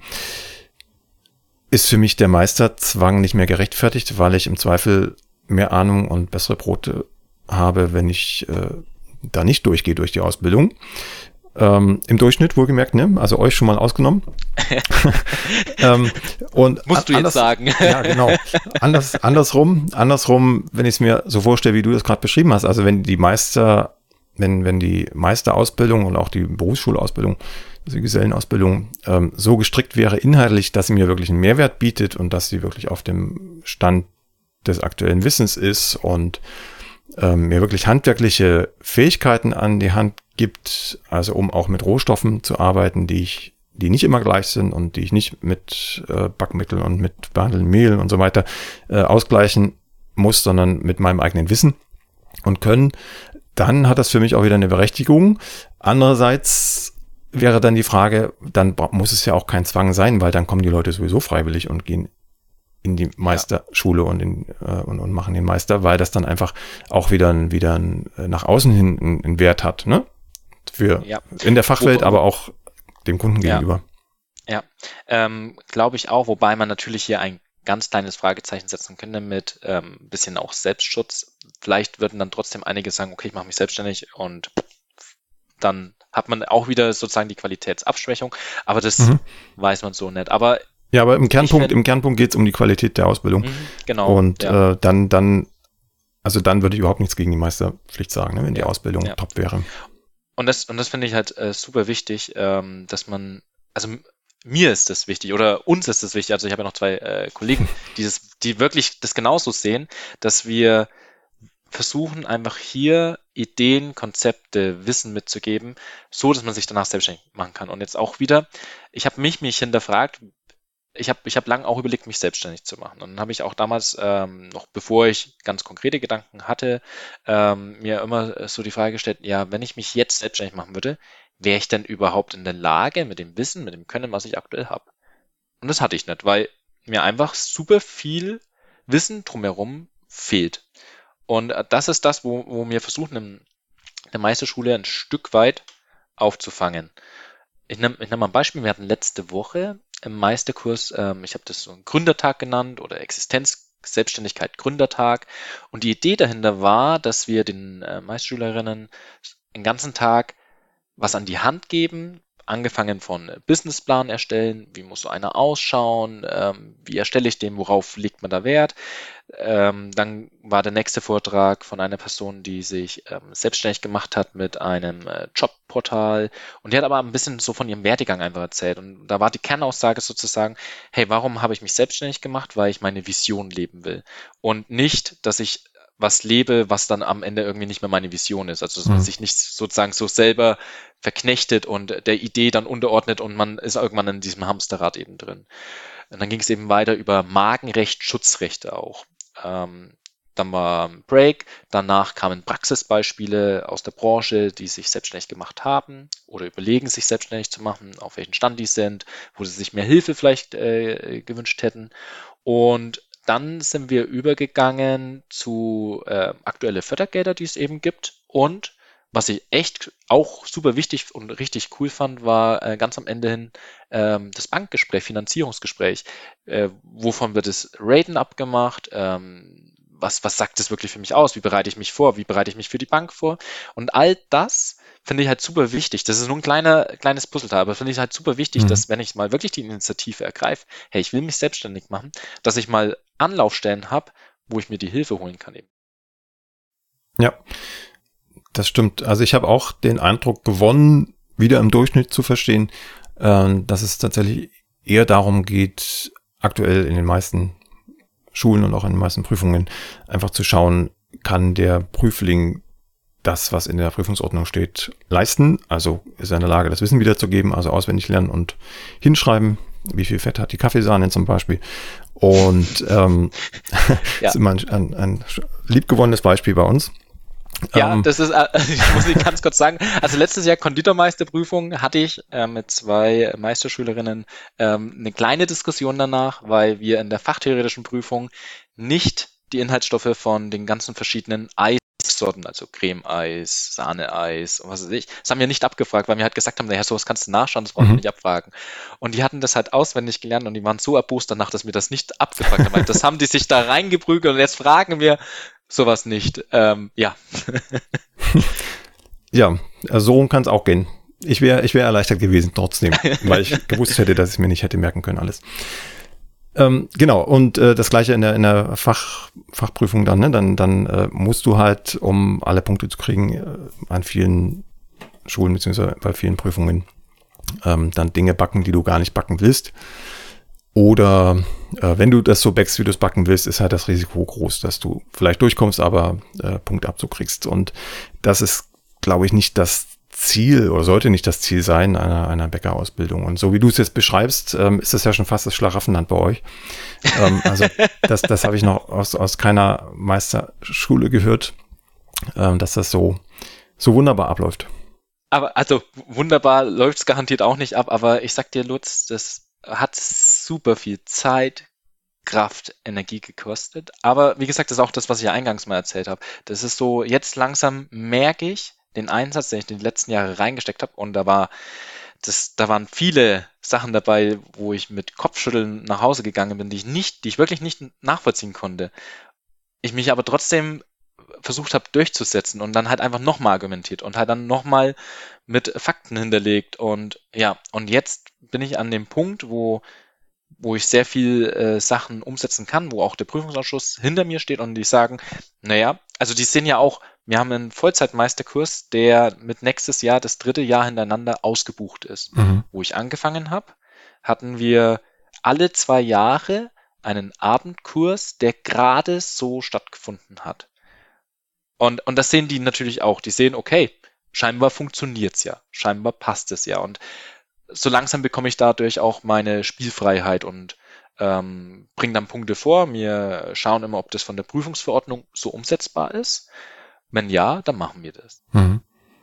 ist für mich der Meisterzwang nicht mehr gerechtfertigt, weil ich im Zweifel mehr Ahnung und bessere Brote habe, wenn ich äh, da nicht durchgeht durch die Ausbildung. Ähm, Im Durchschnitt wohlgemerkt, ne? Also euch schon mal ausgenommen. ähm, und Musst du anders, jetzt sagen. Ja, genau. Anders, andersrum, andersrum, wenn ich es mir so vorstelle, wie du das gerade beschrieben hast, also wenn die Meister, wenn, wenn die Meisterausbildung und auch die Berufsschulausbildung, also die Gesellenausbildung, ähm, so gestrickt wäre inhaltlich, dass sie mir wirklich einen Mehrwert bietet und dass sie wirklich auf dem Stand des aktuellen Wissens ist und ähm, mir wirklich handwerkliche Fähigkeiten an die Hand gibt, also um auch mit Rohstoffen zu arbeiten, die ich, die nicht immer gleich sind und die ich nicht mit äh, Backmitteln und mit behandeltem Mehl und so weiter äh, ausgleichen muss, sondern mit meinem eigenen Wissen und Können, dann hat das für mich auch wieder eine Berechtigung. Andererseits wäre dann die Frage, dann muss es ja auch kein Zwang sein, weil dann kommen die Leute sowieso freiwillig und gehen in die Meisterschule ja. und, in, äh, und, und machen den Meister, weil das dann einfach auch wieder, ein, wieder ein, nach außen hin einen, einen Wert hat, ne? Für ja. in der Fachwelt, Wo, aber auch dem Kunden ja. gegenüber. Ja, ähm, glaube ich auch, wobei man natürlich hier ein ganz kleines Fragezeichen setzen könnte mit ein ähm, bisschen auch Selbstschutz. Vielleicht würden dann trotzdem einige sagen, okay, ich mache mich selbstständig und dann hat man auch wieder sozusagen die Qualitätsabschwächung, aber das mhm. weiß man so nicht. Aber ja, aber im Kernpunkt, find, im Kernpunkt geht es um die Qualität der Ausbildung. Mhm, genau. Und ja. äh, dann, dann, also dann würde ich überhaupt nichts gegen die Meisterpflicht sagen, ne, wenn ja. die Ausbildung ja. top wäre. Und das, und das finde ich halt äh, super wichtig, ähm, dass man, also mir ist das wichtig oder uns ist das wichtig, also ich habe ja noch zwei äh, Kollegen, die, das, die wirklich das genauso sehen, dass wir versuchen einfach hier Ideen, Konzepte, Wissen mitzugeben, so dass man sich danach selbstständig machen kann. Und jetzt auch wieder, ich habe mich, mich hinterfragt, ich habe ich hab lange auch überlegt, mich selbstständig zu machen. Und dann habe ich auch damals, ähm, noch bevor ich ganz konkrete Gedanken hatte, ähm, mir immer so die Frage gestellt, ja, wenn ich mich jetzt selbstständig machen würde, wäre ich denn überhaupt in der Lage, mit dem Wissen, mit dem Können, was ich aktuell habe? Und das hatte ich nicht, weil mir einfach super viel Wissen drumherum fehlt. Und das ist das, wo, wo wir versuchen, in der Meisterschule ein Stück weit aufzufangen. Ich nehme ich nehm mal ein Beispiel. Wir hatten letzte Woche im Meisterkurs, ähm, ich habe das so einen Gründertag genannt oder Existenz, Selbstständigkeit, Gründertag. Und die Idee dahinter war, dass wir den äh, Meisterschülerinnen den ganzen Tag was an die Hand geben, angefangen von Businessplan erstellen, wie muss so einer ausschauen, ähm, wie erstelle ich den, worauf legt man da Wert. Ähm, dann war der nächste Vortrag von einer Person, die sich ähm, selbstständig gemacht hat mit einem äh, Jobportal und die hat aber ein bisschen so von ihrem Werdegang einfach erzählt und da war die Kernaussage sozusagen, hey, warum habe ich mich selbstständig gemacht? Weil ich meine Vision leben will und nicht, dass ich was lebe, was dann am Ende irgendwie nicht mehr meine Vision ist. Also dass man mhm. sich nicht sozusagen so selber verknechtet und der Idee dann unterordnet und man ist irgendwann in diesem Hamsterrad eben drin. Und dann ging es eben weiter über Markenrecht, Schutzrechte auch. Ähm, dann war ein Break, danach kamen Praxisbeispiele aus der Branche, die sich selbstständig gemacht haben oder überlegen, sich selbstständig zu machen, auf welchen Stand die sind, wo sie sich mehr Hilfe vielleicht äh, gewünscht hätten. Und dann sind wir übergegangen zu äh, aktuelle Fördergelder, die es eben gibt. Und was ich echt auch super wichtig und richtig cool fand, war äh, ganz am Ende hin ähm, das Bankgespräch, Finanzierungsgespräch. Äh, wovon wird das Raten abgemacht? Ähm, was, was sagt das wirklich für mich aus? Wie bereite ich mich vor? Wie bereite ich mich für die Bank vor? Und all das finde ich halt super wichtig. Das ist nur ein kleiner, kleines Puzzleteil, aber finde ich halt super wichtig, mhm. dass wenn ich mal wirklich die Initiative ergreife, hey, ich will mich selbstständig machen, dass ich mal Anlaufstellen habe, wo ich mir die Hilfe holen kann eben. Ja, das stimmt. Also ich habe auch den Eindruck gewonnen, wieder im Durchschnitt zu verstehen, äh, dass es tatsächlich eher darum geht, aktuell in den meisten Schulen und auch in den meisten Prüfungen einfach zu schauen, kann der Prüfling das, was in der Prüfungsordnung steht, leisten. Also ist er in der Lage, das Wissen wiederzugeben, also auswendig lernen und hinschreiben. Wie viel Fett hat die Kaffeesahne zum Beispiel? Und ähm, ja. Das ist immer ein, ein, ein liebgewonnenes Beispiel bei uns. Ja, ähm, das ist, äh, ich muss nicht ganz kurz sagen, also letztes Jahr Konditormeisterprüfung hatte ich äh, mit zwei Meisterschülerinnen ähm, eine kleine Diskussion danach, weil wir in der fachtheoretischen Prüfung nicht die Inhaltsstoffe von den ganzen verschiedenen Eissorten, also Creme-Eis, Sahne-Eis und was weiß ich, das haben wir nicht abgefragt, weil wir halt gesagt haben, naja, sowas kannst du nachschauen, das brauchen wir mhm. nicht abfragen. Und die hatten das halt auswendig gelernt und die waren so erbost danach, dass wir das nicht abgefragt haben. Das haben die sich da reingeprügelt und jetzt fragen wir sowas nicht. Ähm, ja. Ja, also so rum kann es auch gehen. Ich wäre ich wär erleichtert gewesen trotzdem, weil ich gewusst hätte, dass ich es mir nicht hätte merken können alles. Ähm, genau, und äh, das gleiche in der, in der Fach, Fachprüfung dann, ne? Dann, dann äh, musst du halt, um alle Punkte zu kriegen, äh, an vielen Schulen beziehungsweise bei vielen Prüfungen ähm, dann Dinge backen, die du gar nicht backen willst. Oder äh, wenn du das so backst, wie du es backen willst, ist halt das Risiko groß, dass du vielleicht durchkommst, aber äh, Punktabzug kriegst. Und das ist, glaube ich, nicht das Ziel oder sollte nicht das Ziel sein einer, einer Bäckerausbildung. Und so wie du es jetzt beschreibst, ähm, ist das ja schon fast das Schlaraffenland bei euch. ähm, also das, das habe ich noch aus, aus keiner Meisterschule gehört, ähm, dass das so, so wunderbar abläuft. Aber also wunderbar läuft es garantiert auch nicht ab, aber ich sag dir, Lutz, das hat super viel Zeit, Kraft, Energie gekostet. Aber wie gesagt, das ist auch das, was ich ja eingangs mal erzählt habe. Das ist so, jetzt langsam merke ich den Einsatz, den ich in die letzten Jahre reingesteckt habe. Und da war das, da waren viele Sachen dabei, wo ich mit Kopfschütteln nach Hause gegangen bin, die ich nicht, die ich wirklich nicht nachvollziehen konnte. Ich mich aber trotzdem versucht habe durchzusetzen und dann halt einfach nochmal argumentiert und halt dann nochmal mit Fakten hinterlegt. Und ja, und jetzt bin ich an dem Punkt, wo wo ich sehr viel äh, Sachen umsetzen kann, wo auch der Prüfungsausschuss hinter mir steht und die sagen, naja, also die sehen ja auch, wir haben einen Vollzeitmeisterkurs, der mit nächstes Jahr das dritte Jahr hintereinander ausgebucht ist. Mhm. Wo ich angefangen habe, hatten wir alle zwei Jahre einen Abendkurs, der gerade so stattgefunden hat. Und, und das sehen die natürlich auch. Die sehen, okay, scheinbar funktioniert's ja, scheinbar passt es ja. Und so langsam bekomme ich dadurch auch meine Spielfreiheit und ähm, bringe dann Punkte vor. Wir schauen immer, ob das von der Prüfungsverordnung so umsetzbar ist. Wenn ja, dann machen wir das. Mhm.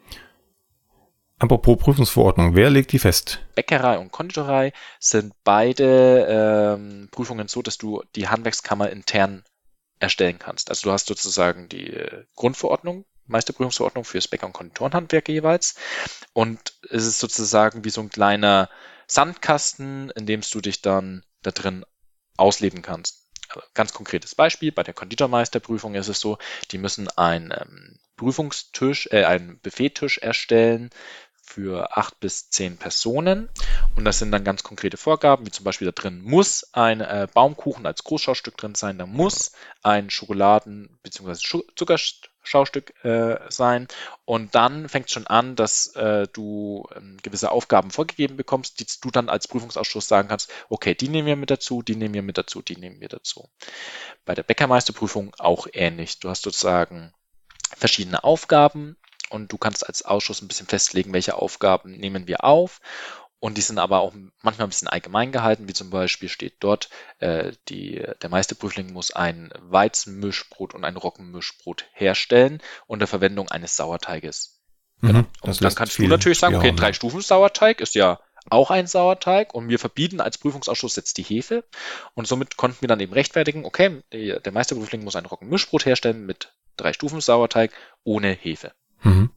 Apropos Prüfungsverordnung, wer legt die fest? Bäckerei und Konditorei sind beide ähm, Prüfungen so, dass du die Handwerkskammer intern erstellen kannst. Also du hast sozusagen die äh, Grundverordnung, Meisterprüfungsverordnung fürs Bäcker- und Konditorenhandwerk jeweils. Und es ist sozusagen wie so ein kleiner Sandkasten, in dem du dich dann da drin ausleben kannst. Also ganz konkretes Beispiel, bei der Konditormeisterprüfung ist es so, die müssen einen ähm, Prüfungstisch, äh, einen Buffettisch erstellen für acht bis zehn Personen. Und das sind dann ganz konkrete Vorgaben, wie zum Beispiel da drin muss ein äh, Baumkuchen als Großschaustück drin sein, da muss ein Schokoladen- bzw. Zuckerschaustück äh, sein. Und dann fängt es schon an, dass äh, du ähm, gewisse Aufgaben vorgegeben bekommst, die du dann als Prüfungsausschuss sagen kannst, okay, die nehmen wir mit dazu, die nehmen wir mit dazu, die nehmen wir dazu. Bei der Bäckermeisterprüfung auch ähnlich. Du hast sozusagen verschiedene Aufgaben und du kannst als Ausschuss ein bisschen festlegen, welche Aufgaben nehmen wir auf. Und die sind aber auch manchmal ein bisschen allgemein gehalten, wie zum Beispiel steht dort, äh, die, der Meisterprüfling muss ein Weizenmischbrot und ein Roggenmischbrot herstellen unter Verwendung eines Sauerteiges. Genau. Mhm, Und dann kannst du natürlich sagen, okay, ein Drei-Stufen-Sauerteig ist ja auch ein Sauerteig und wir verbieten als Prüfungsausschuss jetzt die Hefe. Und somit konnten wir dann eben rechtfertigen, okay, der Meisterprüfling muss ein Roggenmischbrot herstellen mit Drei-Stufen-Sauerteig ohne Hefe. Mhm.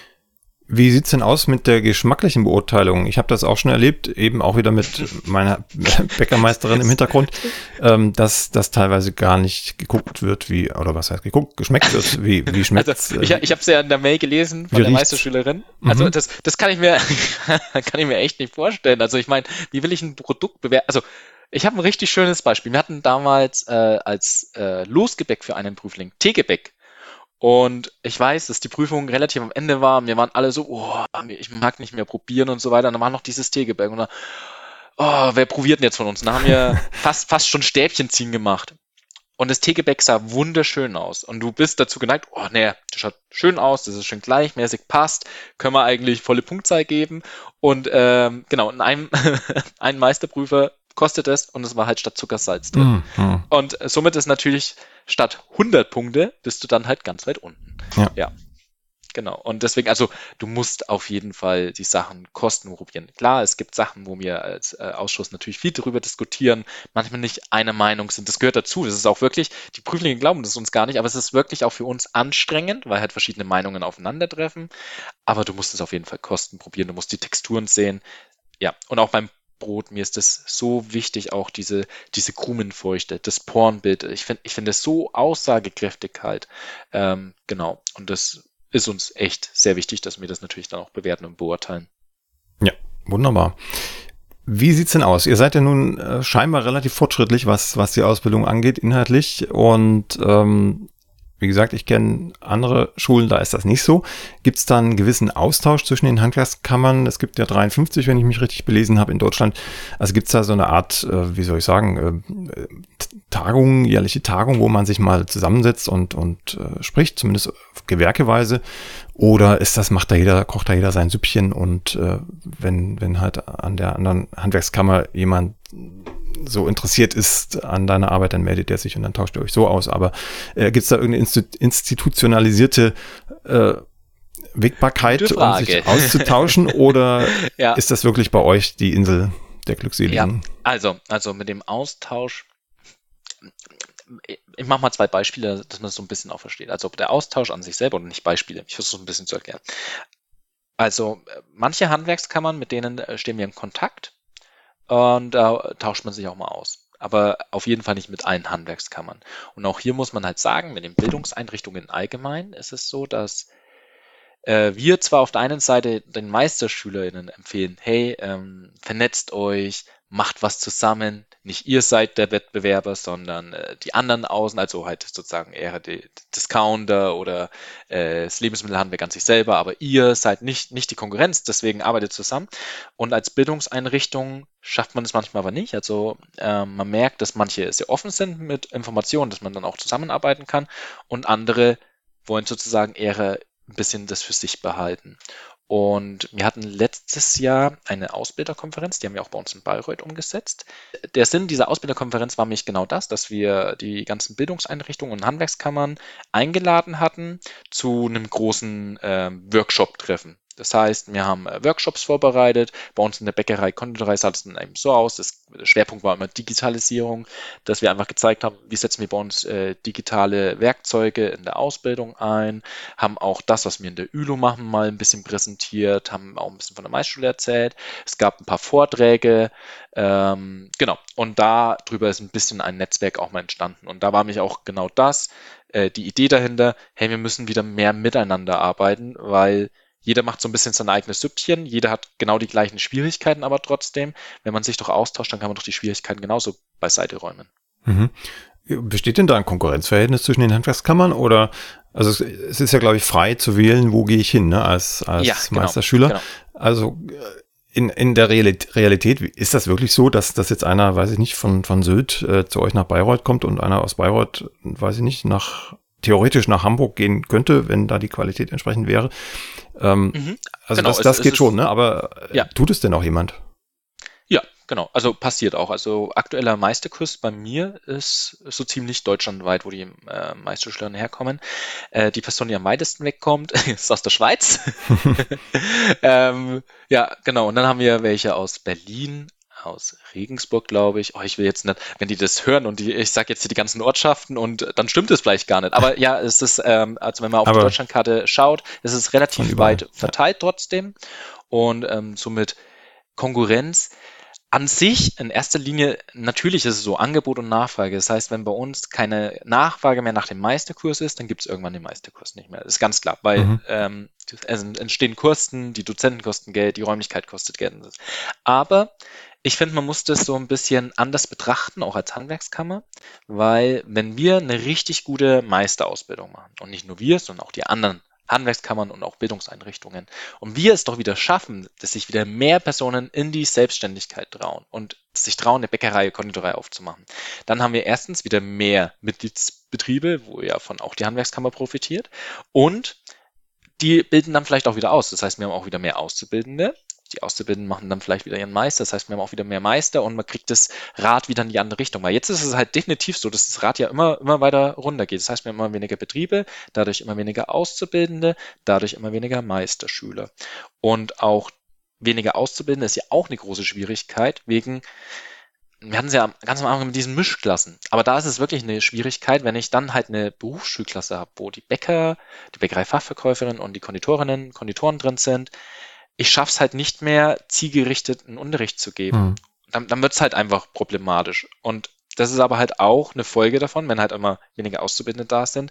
Wie sieht's denn aus mit der geschmacklichen Beurteilung? Ich habe das auch schon erlebt, eben auch wieder mit meiner Bäckermeisterin im Hintergrund, ähm, dass das teilweise gar nicht geguckt wird, wie, oder was heißt geguckt, geschmeckt wird, wie, wie schmeckt's? Also, ich ich habe es ja in der Mail gelesen von der Meisterschülerin. Also Mhm. das, das kann ich mir kann ich mir echt nicht vorstellen. Also ich meine, wie will ich ein Produkt bewerten? Also ich habe ein richtig schönes Beispiel. Wir hatten damals äh, als äh, Losgebäck für einen Prüfling Teegebäck. Und ich weiß, dass die Prüfung relativ am Ende war. Wir waren alle so, oh, ich mag nicht mehr probieren und so weiter. Und dann war noch dieses Teegebäck. Und dann, oh, wer probiert denn jetzt von uns? Und dann haben wir fast, fast schon Stäbchen ziehen gemacht. Und das Teegebäck sah wunderschön aus. Und du bist dazu geneigt, oh, nee, das schaut schön aus, das ist schön gleichmäßig, passt, können wir eigentlich volle Punktzahl geben. Und ähm, genau, in einem ein Meisterprüfer kostet es und es war halt statt Zuckersalz drin. Mhm. Und somit ist natürlich statt hundert Punkte bist du dann halt ganz weit unten. Ja. ja. Genau. Und deswegen, also du musst auf jeden Fall die Sachen kosten probieren. Klar, es gibt Sachen, wo wir als äh, Ausschuss natürlich viel darüber diskutieren, manchmal nicht einer Meinung sind. Das gehört dazu. Das ist auch wirklich, die Prüflinge glauben das uns gar nicht, aber es ist wirklich auch für uns anstrengend, weil halt verschiedene Meinungen aufeinandertreffen. Aber du musst es auf jeden Fall kosten probieren. Du musst die Texturen sehen. Ja, und auch beim Brot, mir ist das so wichtig, auch diese, diese Krumenfeuchte, das Porenbild. Ich finde ich finde das so aussagekräftig halt. Ähm, genau. Und das ist uns echt sehr wichtig, dass wir das natürlich dann auch bewerten und beurteilen. Ja, wunderbar. Wie sieht's denn aus? Ihr seid ja nun äh, scheinbar relativ fortschrittlich, was, was die Ausbildung angeht, inhaltlich. Und ähm, wie gesagt, ich kenne andere Schulen, da ist das nicht so. Gibt es da einen gewissen Austausch zwischen den Handwerkskammern? Es gibt ja dreiundfünfzig, wenn ich mich richtig belesen habe, in Deutschland. Also gibt es da so eine Art, äh, wie soll ich sagen, äh, Tagung, jährliche Tagung, wo man sich mal zusammensetzt und, und äh, spricht, zumindest gewerkeweise? Oder ist das, macht da jeder, kocht da jeder sein Süppchen und äh, wenn, wenn halt an der anderen Handwerkskammer jemand so interessiert ist an deiner Arbeit, dann meldet er sich und dann tauscht ihr euch so aus. Aber äh, gibt es da irgendeine Insti- institutionalisierte äh, Wegbarkeit, um sich auszutauschen? Oder ja. Ist das wirklich bei euch die Insel der Glückseligen? Ja, also, also mit dem Austausch, ich mache mal zwei Beispiele, dass man es so ein bisschen auch versteht. Also der Austausch an sich selber und nicht Beispiele. Ich versuche es ein bisschen zu erklären. Also manche Handwerkskammern, mit denen stehen wir in Kontakt. Und da tauscht man sich auch mal aus. Aber auf jeden Fall nicht mit allen Handwerkskammern. Und auch hier muss man halt sagen, mit den Bildungseinrichtungen allgemein ist es so, dass äh, wir zwar auf der einen Seite den MeisterschülerInnen empfehlen, hey, ähm, vernetzt euch, macht was zusammen. Nicht ihr seid der Wettbewerber, sondern äh, die anderen außen, also halt sozusagen eher die Discounter oder äh, das Lebensmittelhandwerk an sich selber, aber ihr seid nicht, nicht die Konkurrenz, deswegen arbeitet zusammen. Und als Bildungseinrichtung schafft man es manchmal aber nicht. Also äh, man merkt, dass manche sehr offen sind mit Informationen, dass man dann auch zusammenarbeiten kann und andere wollen sozusagen eher ein bisschen das für sich behalten. Und wir hatten letztes Jahr eine Ausbilderkonferenz, die haben wir auch bei uns in Bayreuth umgesetzt. Der Sinn dieser Ausbilderkonferenz war nämlich genau das, dass wir die ganzen Bildungseinrichtungen und Handwerkskammern eingeladen hatten zu einem großen äh, Workshop-Treffen. Das heißt, wir haben äh, Workshops vorbereitet. Bei uns in der Bäckerei, Konditorei sah es dann eben so aus. Das, der Schwerpunkt war immer Digitalisierung, dass wir einfach gezeigt haben, wie setzen wir bei uns äh, digitale Werkzeuge in der Ausbildung ein, haben auch das, was wir in der Ülo machen, mal ein bisschen präsentiert, haben auch ein bisschen von der Meisterschule erzählt. Es gab ein paar Vorträge, ähm, genau. Und darüber ist ein bisschen ein Netzwerk auch mal entstanden. Und da war mich auch genau das, äh, die Idee dahinter, hey, wir müssen wieder mehr miteinander arbeiten, weil jeder macht so ein bisschen sein eigenes Süppchen, jeder hat genau die gleichen Schwierigkeiten, aber trotzdem, wenn man sich doch austauscht, dann kann man doch die Schwierigkeiten genauso beiseite räumen. Mhm. Besteht denn da ein Konkurrenzverhältnis zwischen den Handwerkskammern oder, also es, es ist ja, glaube ich, frei zu wählen, wo gehe ich hin, ne, als, als ja, genau, Meisterschüler. Genau. Also in, in der Realität, ist das wirklich so, dass, dass jetzt einer, weiß ich nicht, von, von Sylt äh, zu euch nach Bayreuth kommt und einer aus Bayreuth, weiß ich nicht, nach theoretisch nach Hamburg gehen könnte, wenn da die Qualität entsprechend wäre? Ähm, mhm, also genau, das, das es, geht es schon, ne? Aber ja. Tut es denn auch jemand? Ja, genau. Also passiert auch. Also aktueller Meisterkurs bei mir ist so ziemlich deutschlandweit, wo die äh, Meisterschüler herkommen. Äh, die Person, die am weitesten wegkommt, ist aus der Schweiz. ähm, ja, genau. Und dann haben wir welche aus Berlin, aus Regensburg, glaube ich. Oh, ich will jetzt nicht, wenn die das hören und die, ich sage jetzt hier die ganzen Ortschaften und dann stimmt es vielleicht gar nicht. Aber ja, es ist, ähm, also wenn man auf Aber die Deutschlandkarte schaut, ist es relativ weit verteilt ja. trotzdem. Und ähm, somit Konkurrenz an sich in erster Linie, natürlich ist es so Angebot und Nachfrage. Das heißt, wenn bei uns keine Nachfrage mehr nach dem Meisterkurs ist, dann gibt es irgendwann den Meisterkurs nicht mehr. Das ist ganz klar, weil mhm. ähm, es entstehen Kosten, die Dozenten kosten Geld, die Räumlichkeit kostet Geld. Aber ich finde, man muss das so ein bisschen anders betrachten, auch als Handwerkskammer, weil wenn wir eine richtig gute Meisterausbildung machen, und nicht nur wir, sondern auch die anderen Handwerkskammern und auch Bildungseinrichtungen, und wir es doch wieder schaffen, dass sich wieder mehr Personen in die Selbstständigkeit trauen und sich trauen, eine Bäckerei, Konditorei aufzumachen, dann haben wir erstens wieder mehr Mitgliedsbetriebe, wo ja von auch die Handwerkskammer profitiert, und die bilden dann vielleicht auch wieder aus. Das heißt, wir haben auch wieder mehr Auszubildende. Die Auszubildenden machen dann vielleicht wieder ihren Meister. Das heißt, wir haben auch wieder mehr Meister und man kriegt das Rad wieder in die andere Richtung. Weil jetzt ist es halt definitiv so, dass das Rad ja immer, immer weiter runter geht. Das heißt, wir haben immer weniger Betriebe, dadurch immer weniger Auszubildende, dadurch immer weniger Meisterschüler. Und auch weniger Auszubildende ist ja auch eine große Schwierigkeit wegen, wir hatten es ja ganz am Anfang mit diesen Mischklassen. Aber da ist es wirklich eine Schwierigkeit, wenn ich dann halt eine Berufsschulklasse habe, wo die Bäcker, die Bäckereifachverkäuferinnen und die Konditorinnen, Konditoren drin sind. Ich schaffe es halt nicht mehr, zielgerichteten Unterricht zu geben. Hm. Dann, dann wird es halt einfach problematisch. Und das ist aber halt auch eine Folge davon, wenn halt immer weniger Auszubildende da sind,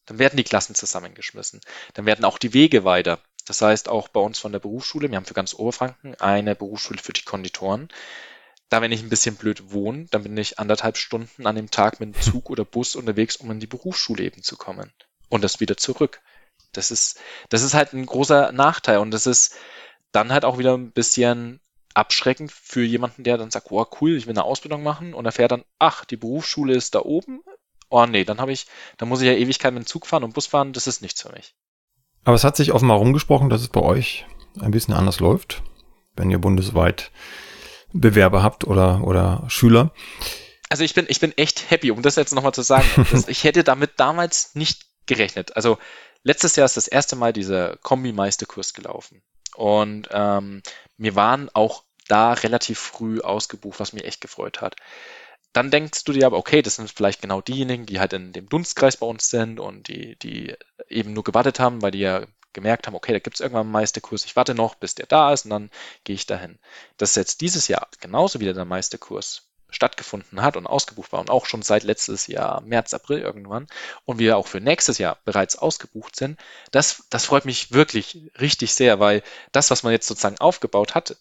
dann werden die Klassen zusammengeschmissen. Dann werden auch die Wege weiter. Das heißt, auch bei uns von der Berufsschule, wir haben für ganz Oberfranken eine Berufsschule für die Konditoren. Da, wenn ich ein bisschen blöd wohne, dann bin ich anderthalb Stunden an dem Tag mit dem Zug oder Bus unterwegs, um in die Berufsschule eben zu kommen. Und das wieder zurück. Das ist, das ist halt ein großer Nachteil. Und das ist dann halt auch wieder ein bisschen abschreckend für jemanden, der dann sagt, oh cool, ich will eine Ausbildung machen und erfährt dann, ach, die Berufsschule ist da oben. Oh nee, dann habe ich, dann muss ich ja Ewigkeit mit dem Zug fahren und Bus fahren, das ist nichts für mich. Aber es hat sich offenbar rumgesprochen, dass es bei euch ein bisschen anders läuft, wenn ihr bundesweit Bewerber habt oder, oder Schüler. Also ich bin, ich bin echt happy, um das jetzt nochmal zu sagen. Das, ich hätte damit damals nicht gerechnet. Also letztes Jahr ist das erste Mal dieser Kombi-Meisterkurs gelaufen. Und ähm, wir waren auch da relativ früh ausgebucht, was mich echt gefreut hat. Dann denkst du dir aber, okay, das sind vielleicht genau diejenigen, die halt in dem Dunstkreis bei uns sind und die, die eben nur gewartet haben, weil die ja gemerkt haben, okay, da gibt es irgendwann einen Meisterkurs, ich warte noch, bis der da ist und dann gehe ich dahin. Dass jetzt dieses Jahr genauso wieder der Meisterkurs stattgefunden hat und ausgebucht war und auch schon seit letztes Jahr, März, April irgendwann und wir auch für nächstes Jahr bereits ausgebucht sind, das, das freut mich wirklich richtig sehr, weil das, was man jetzt sozusagen aufgebaut hat,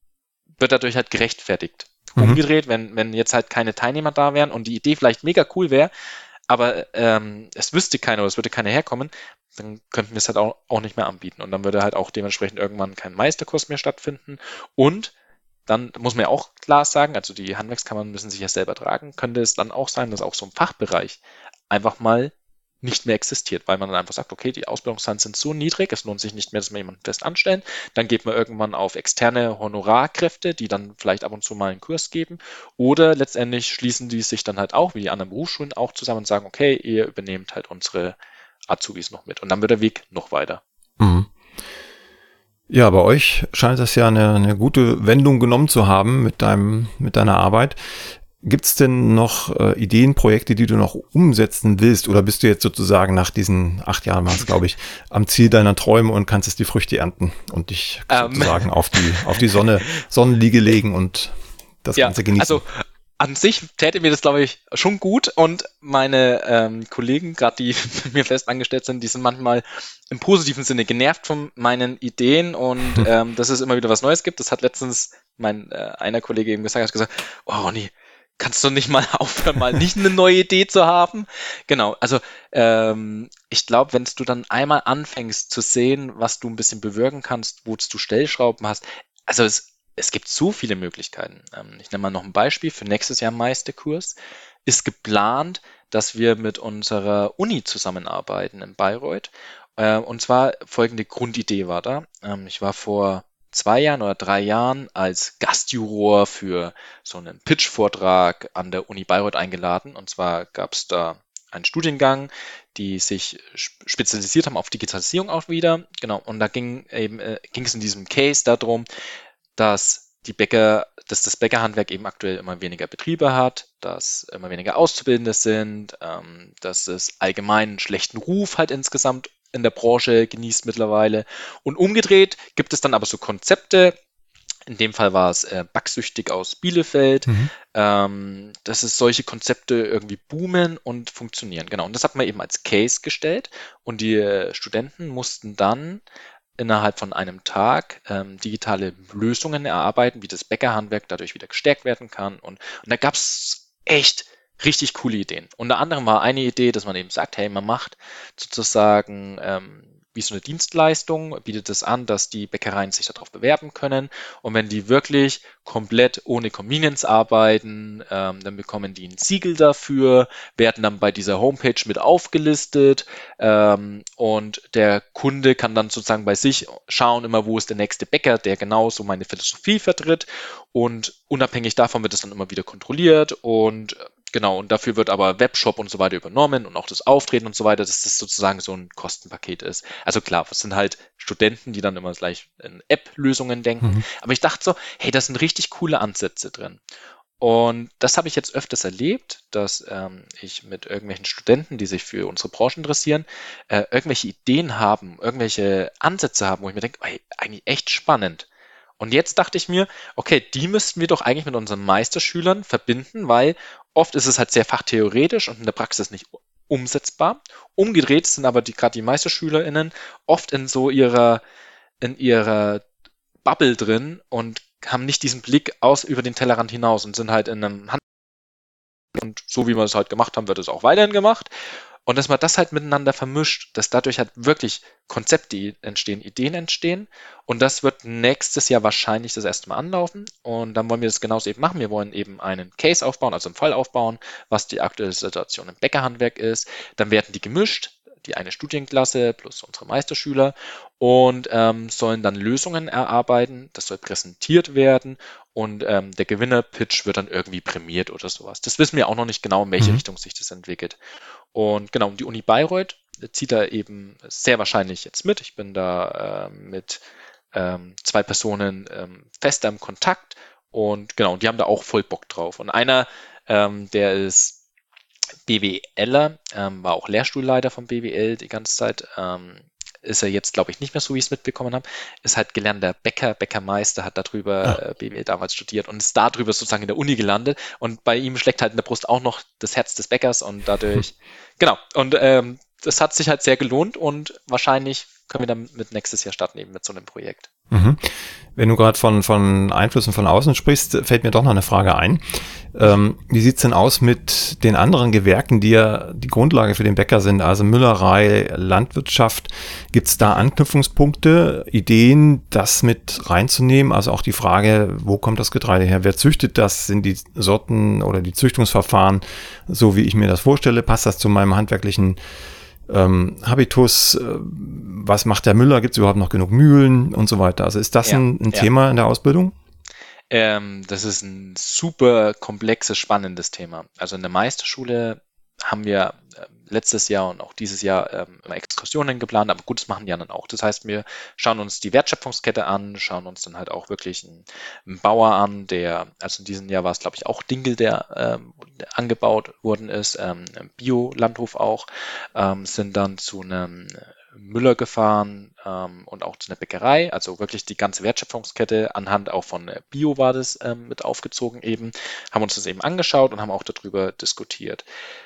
wird dadurch halt gerechtfertigt. Mhm. Umgedreht, wenn, wenn jetzt halt keine Teilnehmer da wären und die Idee vielleicht mega cool wäre, aber ähm, es wüsste keiner oder es würde keiner herkommen, dann könnten wir es halt auch, auch nicht mehr anbieten. Und dann würde halt auch dementsprechend irgendwann kein Meisterkurs mehr stattfinden. Und dann muss man ja auch klar sagen, also die Handwerkskammern müssen sich ja selber tragen, könnte es dann auch sein, dass auch so ein Fachbereich einfach mal nicht mehr existiert, weil man dann einfach sagt, okay, die Ausbildungszahlen sind so niedrig, es lohnt sich nicht mehr, dass wir jemanden fest anstellen. Dann geht man irgendwann auf externe Honorarkräfte, die dann vielleicht ab und zu mal einen Kurs geben. Oder letztendlich schließen die sich dann halt auch, wie die anderen Berufsschulen, auch zusammen und sagen, okay, ihr übernehmt halt unsere Azubis noch mit. Und dann wird der Weg noch weiter. Mhm. Ja, bei euch scheint das ja eine, eine gute Wendung genommen zu haben mit deinem, mit deiner Arbeit. Gibt es denn noch äh, Ideen, Projekte, die du noch umsetzen willst? Oder bist du jetzt sozusagen nach diesen acht Jahren, war es glaube ich, am Ziel deiner Träume und kannst jetzt die Früchte ernten und dich um, sozusagen auf die, auf die Sonne, Sonnenliege legen und das ja, Ganze genießen? Also an sich täte mir das, glaube ich, schon gut und meine ähm, Kollegen, gerade die mir fest angestellt sind, die sind manchmal im positiven Sinne genervt von meinen Ideen und ähm, dass es immer wieder was Neues gibt. Das hat letztens mein äh, einer Kollege eben gesagt, hat gesagt, oh Ronny, kannst du nicht mal aufhören, mal nicht eine neue Idee zu haben? Genau, also ähm, ich glaube, wenn du dann einmal anfängst zu sehen, was du ein bisschen bewirken kannst, wo du Stellschrauben hast, also es, es gibt so viele Möglichkeiten. Ähm, ich nenne mal noch ein Beispiel für nächstes Jahr Meisterkurs. Ist geplant, dass wir mit unserer Uni zusammenarbeiten in Bayreuth. Äh, und zwar folgende Grundidee war da. Ähm, ich war vor zwei Jahren oder drei Jahren als Gastjuror für so einen Pitch-Vortrag an der Uni Bayreuth eingeladen. Und zwar gab es da einen Studiengang, die sich spezialisiert haben auf Digitalisierung auch wieder. Genau. Und da ging eben äh, ging es in diesem Case darum, dass die Bäcker, dass das Bäckerhandwerk eben aktuell immer weniger Betriebe hat, dass immer weniger Auszubildende sind, ähm, dass es allgemein einen schlechten Ruf halt insgesamt in der Branche genießt mittlerweile. Und umgedreht gibt es dann aber so Konzepte, in dem Fall war es äh, Backsüchtig aus Bielefeld, mhm. ähm, dass es solche Konzepte irgendwie boomen und funktionieren. Genau, und das hat man eben als Case gestellt und die äh, Studenten mussten dann innerhalb von einem Tag ähm, digitale Lösungen erarbeiten, wie das Bäckerhandwerk dadurch wieder gestärkt werden kann. Und, und da gab es echt richtig coole Ideen. Unter anderem war eine Idee, dass man eben sagt, hey, man macht sozusagen ähm, wie so eine Dienstleistung, bietet es an, dass die Bäckereien sich darauf bewerben können. Und wenn die wirklich komplett ohne Convenience arbeiten, ähm, dann bekommen die ein Siegel dafür, werden dann bei dieser Homepage mit aufgelistet ähm, und der Kunde kann dann sozusagen bei sich schauen, immer wo ist der nächste Bäcker, der genauso meine Philosophie vertritt und unabhängig davon wird es dann immer wieder kontrolliert und genau, und dafür wird aber Webshop und so weiter übernommen und auch das Auftreten und so weiter, dass das sozusagen so ein Kostenpaket ist. Also klar, es sind halt Studenten, die dann immer gleich in App-Lösungen denken. Mhm. Aber ich dachte so, hey, da sind richtig coole Ansätze drin. Und das habe ich jetzt öfters erlebt, dass ähm, ich mit irgendwelchen Studenten, die sich für unsere Branche interessieren, äh, irgendwelche Ideen haben, irgendwelche Ansätze haben, wo ich mir denke, hey, eigentlich echt spannend. Und jetzt dachte ich mir, okay, die müssten wir doch eigentlich mit unseren Meisterschülern verbinden, weil oft ist es halt sehr fachtheoretisch und in der Praxis nicht umsetzbar. Umgedreht sind aber die gerade die MeisterschülerInnen oft in so ihrer, in ihrer Bubble drin und haben nicht diesen Blick aus über den Tellerrand hinaus und sind halt in einem Hand und so wie wir es halt gemacht haben, wird es auch weiterhin gemacht. Und dass man das halt miteinander vermischt, dass dadurch halt wirklich Konzepte entstehen, Ideen entstehen. Und das wird nächstes Jahr wahrscheinlich das erste Mal anlaufen. Und dann wollen wir das genauso eben machen. Wir wollen eben einen Case aufbauen, also einen Fall aufbauen, was die aktuelle Situation im Bäckerhandwerk ist. Dann werden die gemischt, die eine Studienklasse plus unsere Meisterschüler und ähm, sollen dann Lösungen erarbeiten. Das soll präsentiert werden und ähm, der Gewinner-Pitch wird dann irgendwie prämiert oder sowas. Das wissen wir auch noch nicht genau, in welche Mhm. Richtung sich das entwickelt. Und genau, die Uni Bayreuth zieht da eben sehr wahrscheinlich jetzt mit. Ich bin da äh, mit ähm, zwei Personen ähm, fest am Kontakt und genau, die haben da auch voll Bock drauf. Und einer, ähm, der ist BWLer, ähm, war auch Lehrstuhlleiter vom B W L die ganze Zeit, ähm, ist er jetzt, glaube ich, nicht mehr so, wie ich es mitbekommen habe, ist halt gelernter Bäcker, Bäckermeister, hat darüber Ah. äh, B W L damals studiert und ist darüber sozusagen in der Uni gelandet und bei ihm schlägt halt in der Brust auch noch das Herz des Bäckers und dadurch, genau, und ähm, das hat sich halt sehr gelohnt und wahrscheinlich können wir dann mit nächstes Jahr starten eben mit so einem Projekt. Mhm. Wenn du gerade von, von Einflüssen von außen sprichst, fällt mir doch noch eine Frage ein. Ähm, wie sieht's denn aus mit den anderen Gewerken, die ja die Grundlage für den Bäcker sind, also Müllerei, Landwirtschaft? Gibt's da Anknüpfungspunkte, Ideen, das mit reinzunehmen? Also auch die Frage, wo kommt das Getreide her? Wer züchtet das? Sind die Sorten oder die Züchtungsverfahren so, wie ich mir das vorstelle? Passt das zu meinem handwerklichen Ähm, Habitus, äh, was macht der Müller, gibt es überhaupt noch genug Mühlen und so weiter. Also ist das Ja, ein, ein ja. Thema in der Ausbildung? Ähm, das ist ein super komplexes, spannendes Thema. Also in der Meisterschule haben wir äh, letztes Jahr und auch dieses Jahr ähm, immer Exkursionen geplant, aber gut, das machen die anderen auch. Das heißt, wir schauen uns die Wertschöpfungskette an, schauen uns dann halt auch wirklich einen, einen Bauer an, der, also in diesem Jahr war es, glaube ich, auch Dinkel, der, ähm, der angebaut worden ist, ähm, ein Bio-Landhof auch, ähm, sind dann zu einem Müller gefahren ähm, und auch zu einer Bäckerei, also wirklich die ganze Wertschöpfungskette anhand auch von äh, Bio war das ähm, mit aufgezogen eben, haben uns das eben angeschaut und haben auch darüber diskutiert.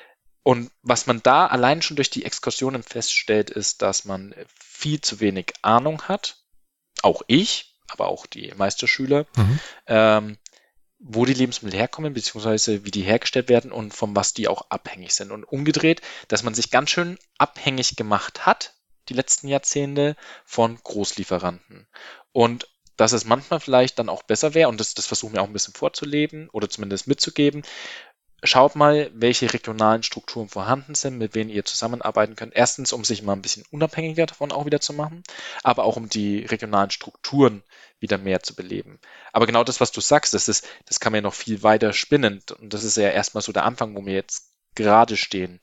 Und was man da allein schon durch die Exkursionen feststellt, ist, dass man viel zu wenig Ahnung hat, auch ich, aber auch die Meisterschüler, Mhm. ähm, wo die Lebensmittel herkommen, beziehungsweise wie die hergestellt werden und von was die auch abhängig sind. Und umgedreht, dass man sich ganz schön abhängig gemacht hat, die letzten Jahrzehnte, von Großlieferanten. Und dass es manchmal vielleicht dann auch besser wäre, und das, das versuchen wir auch ein bisschen vorzuleben oder zumindest mitzugeben, schaut mal, welche regionalen Strukturen vorhanden sind, mit denen ihr zusammenarbeiten könnt. Erstens, um sich mal ein bisschen unabhängiger davon auch wieder zu machen, aber auch um die regionalen Strukturen wieder mehr zu beleben. Aber genau das, was du sagst, das ist, das kann man ja noch viel weiter spinnen. Und das ist ja erstmal so der Anfang, wo wir jetzt gerade stehen.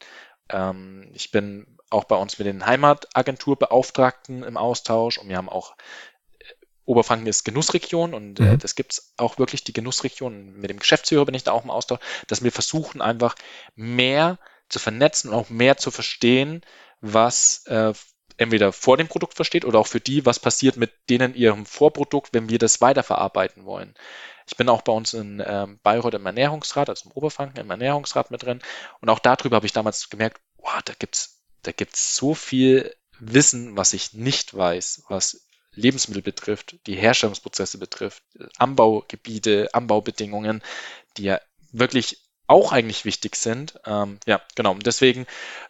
Ähm, ich bin auch bei uns mit den Heimatagenturbeauftragten im Austausch und wir haben auch Oberfranken ist Genussregion und äh, Mhm. das gibt es auch wirklich, die Genussregion. Mit dem Geschäftsführer bin ich da auch im Austausch, dass wir versuchen einfach mehr zu vernetzen und auch mehr zu verstehen, was äh, entweder vor dem Produkt versteht oder auch für die, was passiert mit denen ihrem Vorprodukt, wenn wir das weiterverarbeiten wollen. Ich bin auch bei uns in ähm, Bayreuth im Ernährungsrat, also im Oberfranken im Ernährungsrat mit drin und auch darüber habe ich damals gemerkt, wow, da gibt's, da gibt's so viel Wissen, was ich nicht weiß, was Lebensmittel betrifft, die Herstellungsprozesse betrifft, Anbaugebiete, Anbaubedingungen, die ja wirklich auch eigentlich wichtig sind. Ähm, ja, genau. Und deswegen,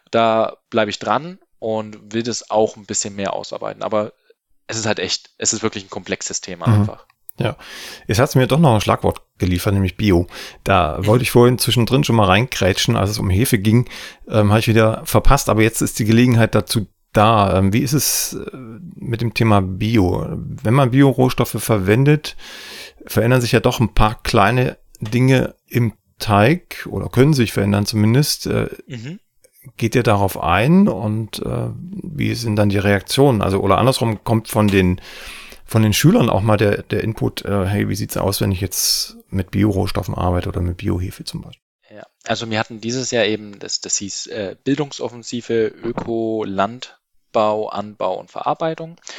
da bleibe ich dran und will das auch ein bisschen mehr ausarbeiten. Aber es ist halt echt, es ist wirklich ein komplexes Thema Mhm. einfach. Ja, jetzt hast du mir doch noch ein Schlagwort geliefert, nämlich Bio. Da Mhm. wollte ich vorhin zwischendrin schon mal reinkrätschen, als es um Hefe ging, ähm, habe ich wieder verpasst, aber jetzt ist die Gelegenheit dazu da. Ähm, wie ist es äh, mit dem Thema Bio? Wenn man Bio-Rohstoffe verwendet, verändern sich ja doch ein paar kleine Dinge im Teig oder können sich verändern zumindest. Äh, Mhm. geht ihr darauf ein und äh, wie sind dann die Reaktionen? Also oder andersrum kommt von den von den Schülern auch mal der, der Input, äh, hey, wie sieht's aus, wenn ich jetzt mit Bio-Rohstoffen arbeite oder mit Biohefe zum Beispiel? Ja, also wir hatten dieses Jahr eben, das, das hieß äh, Bildungsoffensive Öko, Landbau, Anbau und Verarbeitung.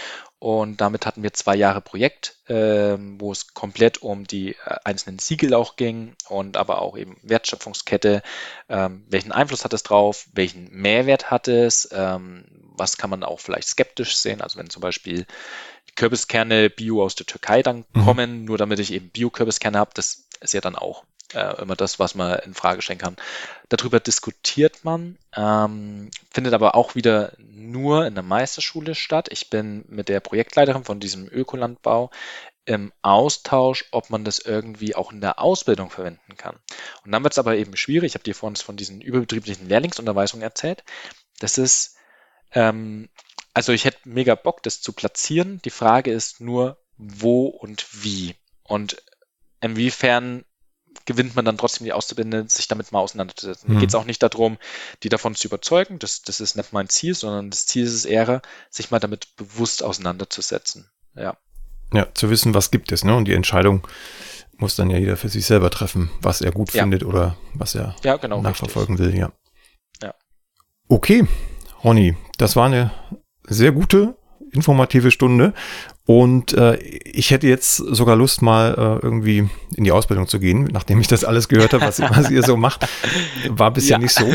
und damit hatten wir zwei Jahre Projekt, äh, wo es komplett um die äh, einzelnen Siegel auch ging und aber auch eben Wertschöpfungskette, ähm, welchen Einfluss hat es drauf, welchen Mehrwert hat es, ähm, was kann man auch vielleicht skeptisch sehen, also wenn zum Beispiel Kürbiskerne Bio aus der Türkei dann mhm. kommen, nur damit ich eben Bio-Kürbiskerne habe, das ist ja dann auch äh, immer das, was man in Frage stellen kann. Darüber diskutiert man, ähm, findet aber auch wieder nur in der Meisterschule statt. Ich bin mit der Projektleiterin von diesem Ökolandbau im Austausch, ob man das irgendwie auch in der Ausbildung verwenden kann. Und dann wird es aber eben schwierig. Ich habe dir vorhin von diesen überbetrieblichen Lehrlingsunterweisungen erzählt. Das ist, ähm, also ich hätte mega Bock, das zu platzieren. Die Frage ist nur, wo und wie. Und inwiefern gewinnt man dann trotzdem die Auszubildenden, sich damit mal auseinanderzusetzen. Mhm. Mir geht es auch nicht darum, die davon zu überzeugen, das, das ist nicht mein Ziel, sondern das Ziel ist es eher, sich mal damit bewusst auseinanderzusetzen. Ja, ja, zu wissen, was gibt es, ne? Und die Entscheidung muss dann ja jeder für sich selber treffen, was er gut ja. findet oder was er ja, genau, nachverfolgen richtig. will. Ja. ja. Okay, Ronny, das war eine sehr gute, informative Stunde. Und äh, ich hätte jetzt sogar Lust, mal äh, irgendwie in die Ausbildung zu gehen, nachdem ich das alles gehört habe, was, was ihr so macht. War bisher ja. nicht so.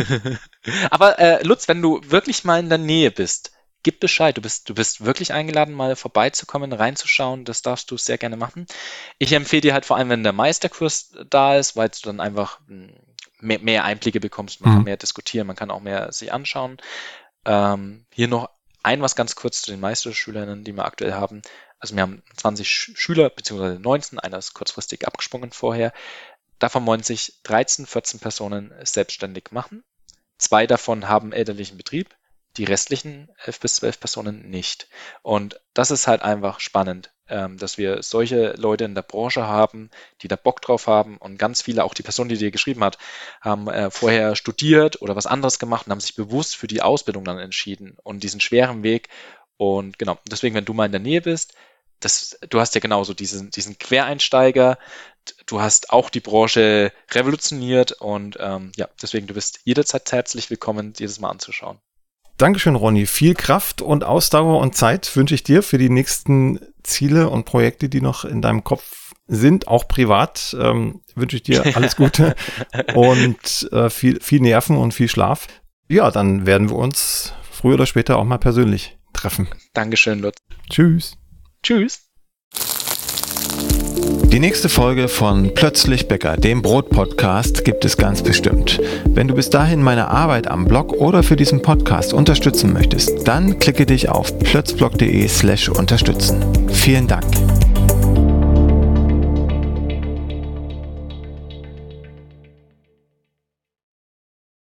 Aber äh, Lutz, wenn du wirklich mal in der Nähe bist, gib Bescheid. Du bist, du bist wirklich eingeladen, mal vorbeizukommen, reinzuschauen. Das darfst du sehr gerne machen. Ich empfehle dir halt vor allem, wenn der Meisterkurs da ist, weil du dann einfach mehr, mehr Einblicke bekommst. Man mhm. kann mehr diskutieren, man kann auch mehr sich anschauen. Ähm, hier noch ein was ganz kurz zu den Meisterschülerinnen, die wir aktuell haben. Also wir haben zwanzig Schüler, beziehungsweise neunzehn, einer ist kurzfristig abgesprungen vorher. Davon wollen sich dreizehn, vierzehn Personen selbstständig machen. Zwei davon haben elterlichen Betrieb, die restlichen elf bis zwölf Personen nicht. Und das ist halt einfach spannend, dass wir solche Leute in der Branche haben, die da Bock drauf haben, und ganz viele, auch die Person, die dir geschrieben hat, haben äh, vorher studiert oder was anderes gemacht und haben sich bewusst für die Ausbildung dann entschieden und diesen schweren Weg. Und genau, deswegen, wenn du mal in der Nähe bist, das, du hast ja genauso diesen, diesen Quereinsteiger, du hast auch die Branche revolutioniert und ähm, ja, deswegen, du bist jederzeit herzlich willkommen, dir das mal anzuschauen. Dankeschön, Ronny. Viel Kraft und Ausdauer und Zeit wünsche ich dir für die nächsten Ziele und Projekte, die noch in deinem Kopf sind. Auch privat ähm, wünsche ich dir alles Gute und äh, viel, viel Nerven und viel Schlaf. Ja, dann werden wir uns früher oder später auch mal persönlich treffen. Dankeschön, Lutz. Tschüss. Tschüss. Die nächste Folge von Plötzlich Bäcker, dem Brot-Podcast, gibt es ganz bestimmt. Wenn du bis dahin meine Arbeit am Blog oder für diesen Podcast unterstützen möchtest, dann klicke dich auf plötzblog.de slash unterstützen. Vielen Dank.